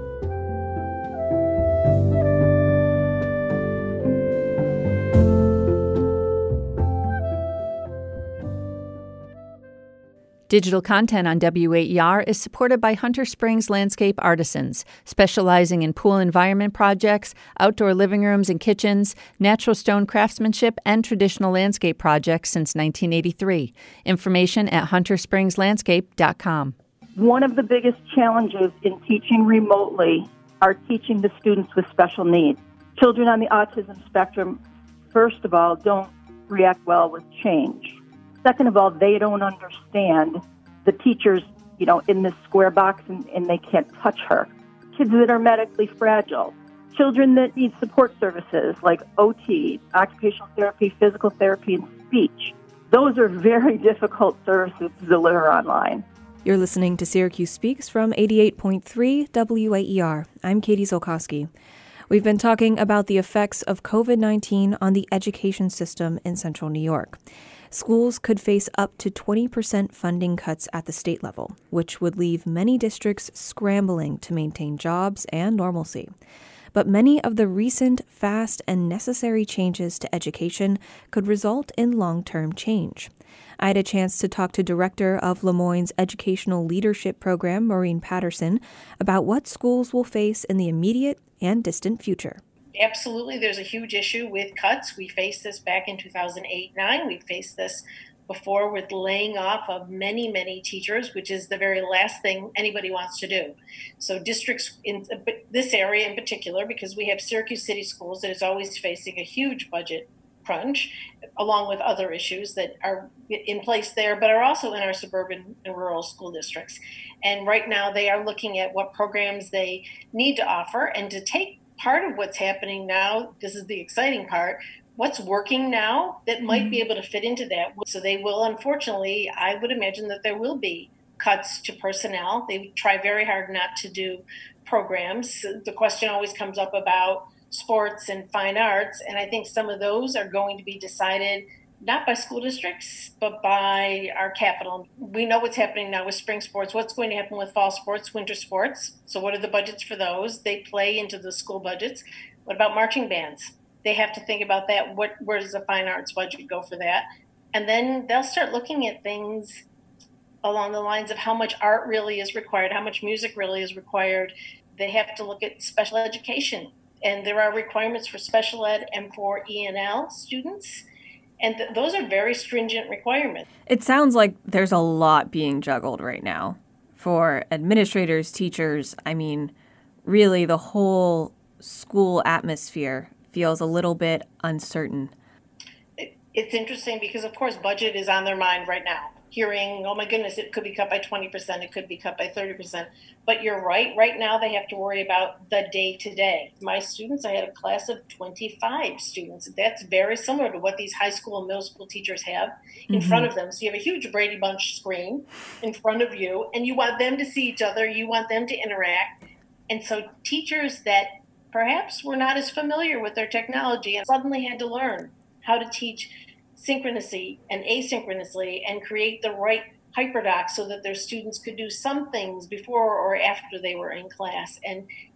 Digital content on W A E R is supported by Hunter Springs Landscape Artisans, specializing in pool environment projects, outdoor living rooms and kitchens, natural stone craftsmanship, and traditional landscape projects since nineteen eighty-three. Information at hunter springs landscape dot com. One of the biggest challenges in teaching remotely are teaching the students with special needs. Children on the autism spectrum, first of all, don't react well with change. Second of all, they don't understand the teachers, you know, in this square box and, and they can't touch her. Kids that are medically fragile. Children that need support services like O T, occupational therapy, physical therapy, and speech. Those are very difficult services to deliver online. You're listening to Syracuse Speaks from eighty-eight point three W A E R. I'm Katie Zolkowski. We've been talking about the effects of COVID nineteen on the education system in central New York. Schools could face up to twenty percent funding cuts at the state level, which would leave many districts scrambling to maintain jobs and normalcy. But many of the recent, fast, and necessary changes to education could result in long-term change. I had a chance to talk to Director of Lemoyne's Educational Leadership Program, Maureen Patterson, about what schools will face in the immediate and distant future. Absolutely, there's a huge issue with cuts. We faced this back in two thousand eight nine. We faced this before with laying off of many, many teachers, which is the very last thing anybody wants to do. So districts in this area in particular, because we have Syracuse City Schools that is always facing a huge budget crunch, along with other issues that are in place there, but are also in our suburban and rural school districts. And right now they are looking at what programs they need to offer and to take part of what's happening now. This is the exciting part. What's working now that might mm-hmm. be able to fit into that. So they will, unfortunately, I would imagine that there will be cuts to personnel. They try very hard not to do programs. The question always comes up about sports and fine arts. And I think some of those are going to be decided not by school districts, but by our capital. We know what's happening now with spring sports. What's going to happen with fall sports, winter sports? So what are the budgets for those? They play into the school budgets. What about marching bands? They have to think about that. What, where does the fine arts budget go for that? And then they'll start looking at things along the lines of how much art really is required, how much music really is required. They have to look at special education. And there are requirements for special ed and for E and L students. And th- those are very stringent requirements. It sounds like there's a lot being juggled right now for administrators, teachers. I mean, really the whole school atmosphere feels a little bit uncertain. It, it's interesting because, of course, budget is on their mind right now. Hearing, oh my goodness, it could be cut by twenty percent, it could be cut by thirty percent. But you're right, right now they have to worry about the day-to-day. My students, I had a class of twenty-five students. That's very similar to what these high school and middle school teachers have in mm-hmm. front of them. So you have a huge Brady Bunch screen in front of you, and you want them to see each other, you want them to interact. And so teachers that perhaps were not as familiar with their technology and suddenly had to learn how to teach synchronously and asynchronously and create the right hyperdocs so that their students could do some things before or after they were in class. And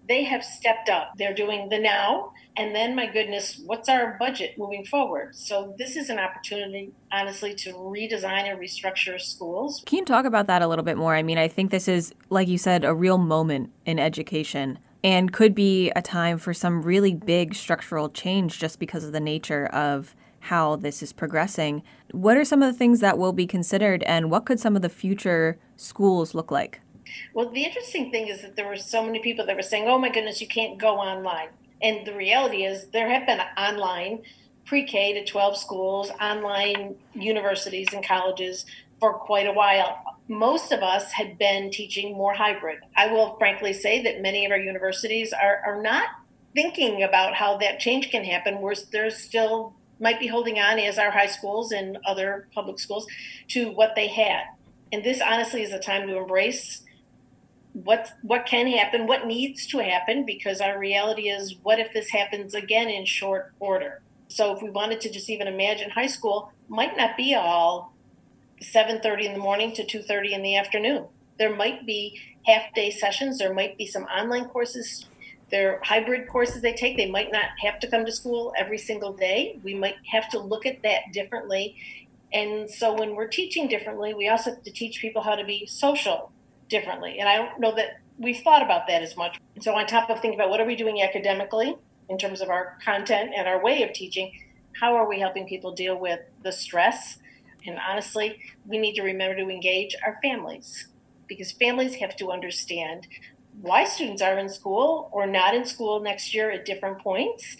they have stepped up. They're doing the now, and then, my goodness, what's our budget moving forward? So this is an opportunity, honestly, to redesign and restructure schools. Can you talk about that a little bit more? I mean, I think this is, like you said, a real moment in education and could be a time for some really big structural change just because of the nature of how this is progressing. What are some of the things that will be considered, and what could some of the future schools look like? Well, the interesting thing is that there were so many people that were saying, oh my goodness, you can't go online. And the reality is there have been online pre-K to twelve schools, online universities and colleges for quite a while. Most of us had been teaching more hybrid. I will frankly say that many of our universities are, are not thinking about how that change can happen. We're, they're still might be holding on, as our high schools and other public schools, to what they had. And this honestly is a time to embrace what what can happen, what needs to happen, because our reality is, what if this happens again in short order? So if we wanted to just even imagine high school, might not be all seven thirty in the morning to two thirty in the afternoon. There might be half-day sessions. There might be some online courses. There are hybrid courses they take. They might not have to come to school every single day. We might have to look at that differently. And so when we're teaching differently, we also have to teach people how to be social differently. And I don't know that we've thought about that as much. So on top of thinking about what are we doing academically in terms of our content and our way of teaching, how are we helping people deal with the stress? And honestly, we need to remember to engage our families, because families have to understand why students are in school or not in school next year at different points.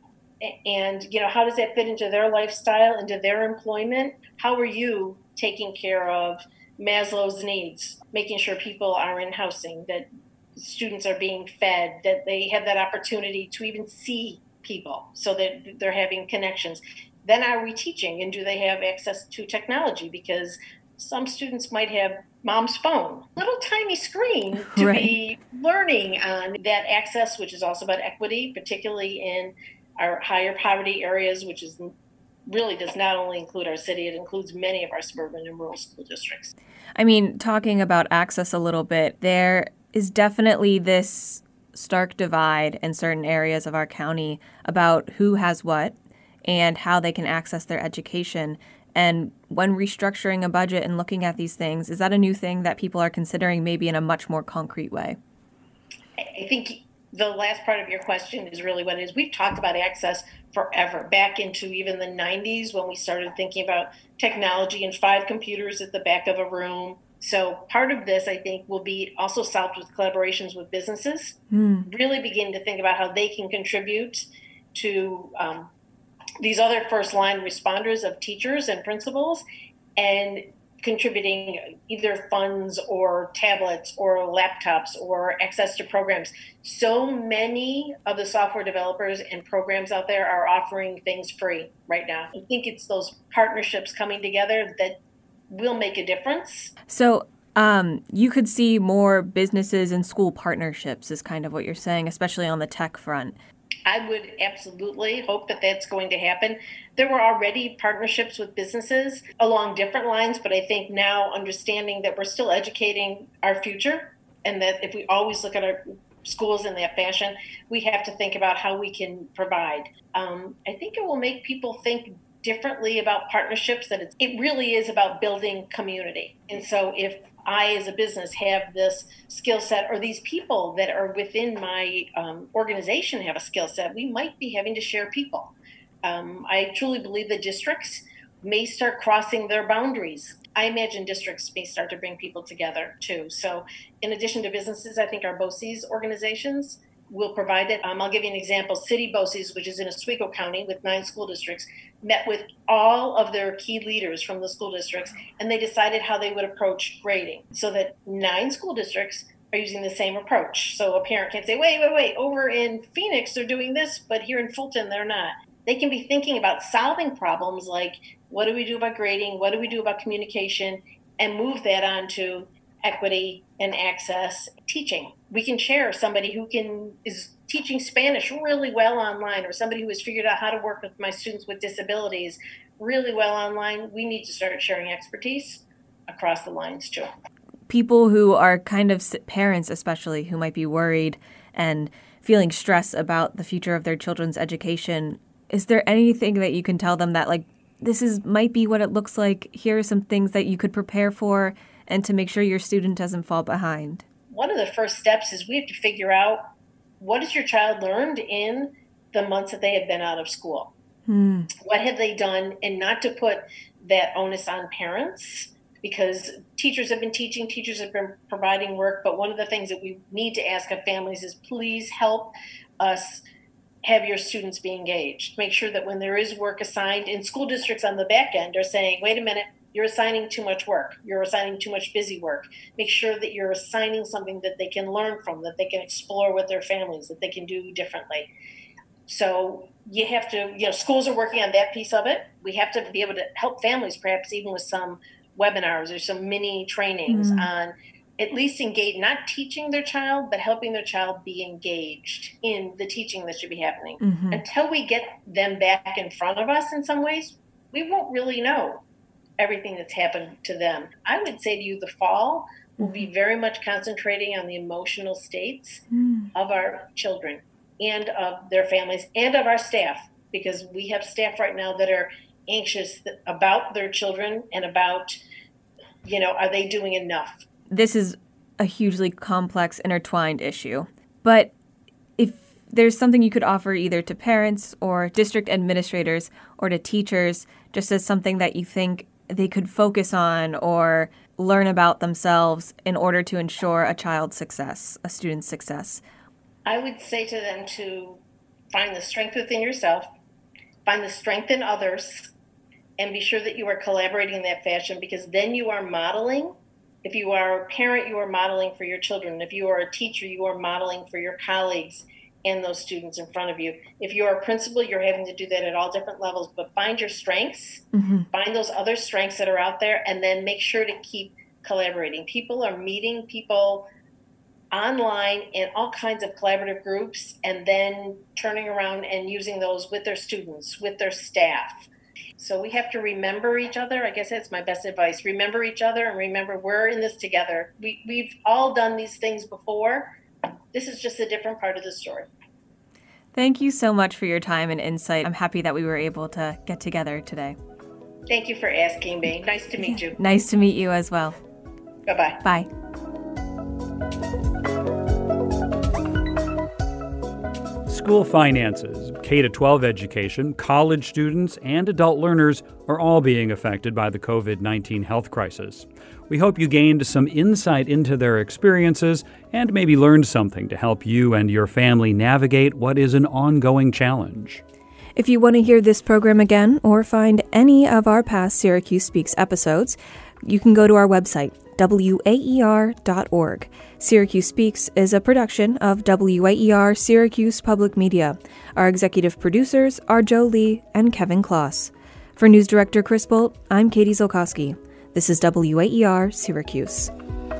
And, you know, how does that fit into their lifestyle, into their employment? How are you taking care of Maslow's needs, making sure people are in housing, that students are being fed, that they have that opportunity to even see people so that they're having connections? Then are we teaching, and do they have access to technology? Because some students might have mom's phone, little tiny screen to right. be learning on. That access, which is also about equity, particularly in our higher poverty areas, which is really does not only include our city, it includes many of our suburban and rural school districts. I mean, talking about access a little bit, there is definitely this stark divide in certain areas of our county about who has what and how they can access their education. And when restructuring a budget and looking at these things, is that a new thing that people are considering, maybe in a much more concrete way? I think the last part of your question is really what it is. We've talked about access forever, back into even the nineties when we started thinking about technology and five computers at the back of a room. So part of this, I think, will be also solved with collaborations with businesses, mm. really begin to think about how they can contribute to um, these other first line responders of teachers and principals, and contributing either funds or tablets or laptops or access to programs. So many of the software developers and programs out there are offering things free right now. I think it's those partnerships coming together that will make a difference. So um, you could see more businesses and school partnerships is kind of what you're saying, especially on the tech front. I would absolutely hope that that's going to happen. There were already partnerships with businesses along different lines, but I think now understanding that we're still educating our future, and that if we always look at our schools in that fashion, we have to think about how we can provide. Um, I think it will make people think differently about partnerships, that it's, it really is about building community. And so if I, as a business, have this skill set, or these people that are within my um, organization have a skill set, we might be having to share people. Um, I truly believe that districts may start crossing their boundaries. I imagine districts may start to bring people together too. So in addition to businesses, I think our BOCES organizations will provide it. Um, I'll give you an example. City BOCES, which is in Oswego County with nine school districts, met with all of their key leaders from the school districts, and they decided how they would approach grading, so that nine school districts are using the same approach. So a parent can't say, wait, wait, wait, over in Phoenix they're doing this, but here in Fulton they're not. They can be thinking about solving problems like, what do we do about grading? What do we do about communication? And move that on to equity and access teaching. We can share somebody who can is teaching Spanish really well online, or somebody who has figured out how to work with my students with disabilities really well online. We need to start sharing expertise across the lines too. People who are kind of parents, especially, who might be worried and feeling stress about the future of their children's education, is there anything that you can tell them that, like, this is might be what it looks like, here are some things that you could prepare for, and to make sure your student doesn't fall behind? One of the first steps is we have to figure out, what has your child learned in the months that they have been out of school? Hmm. What have they done? And not to put that onus on parents, because teachers have been teaching, teachers have been providing work. But one of the things that we need to ask of families is, please help us have your students be engaged. Make sure that when there is work assigned, and school districts on the back end are saying, wait a minute, you're assigning too much work. You're assigning too much busy work. Make sure that you're assigning something that they can learn from, that they can explore with their families, that they can do differently. So you have to, you know, schools are working on that piece of it. We have to be able to help families, perhaps even with some webinars or some mini trainings mm-hmm. on at least engage, not teaching their child, but helping their child be engaged in the teaching that should be happening. Mm-hmm. Until we get them back in front of us in some ways, we won't really know everything that's happened to them. I would say to you, the fall will be very much concentrating on the emotional states mm. of our children and of their families and of our staff, because we have staff right now that are anxious about their children and about, you know, are they doing enough? This is a hugely complex, intertwined issue. But if there's something you could offer either to parents or district administrators or to teachers, just as something that you think they could focus on or learn about themselves in order to ensure a child's success, a student's success? I would say to them to find the strength within yourself, find the strength in others, and be sure that you are collaborating in that fashion, because then you are modeling. If you are a parent, you are modeling for your children. If you are a teacher, you are modeling for your colleagues and those students in front of you. If you're a principal, you're having to do that at all different levels, but find your strengths, mm-hmm. find those other strengths that are out there, and then make sure to keep collaborating. People are meeting people online in all kinds of collaborative groups, and then turning around and using those with their students, with their staff. So we have to remember each other. I guess that's my best advice. Remember each other and remember we're in this together. We, we've all done these things before. This is just a different part of the story. Thank you so much for your time and insight. I'm happy that we were able to get together today. Thank you for asking me. Nice to meet you. Nice to meet you as well. Bye-bye. Bye. School finances, K through twelve education, college students, and adult learners are all being affected by the covid nineteen health crisis. We hope you gained some insight into their experiences and maybe learned something to help you and your family navigate what is an ongoing challenge. If you want to hear this program again or find any of our past Syracuse Speaks episodes, you can go to our website, W A E R dot org. Syracuse Speaks is a production of W A E R Syracuse Public Media. Our executive producers are Joe Lee and Kevin Kloss. For News Director Chris Bolt, I'm Katie Zolkowski. This is W A E R Syracuse.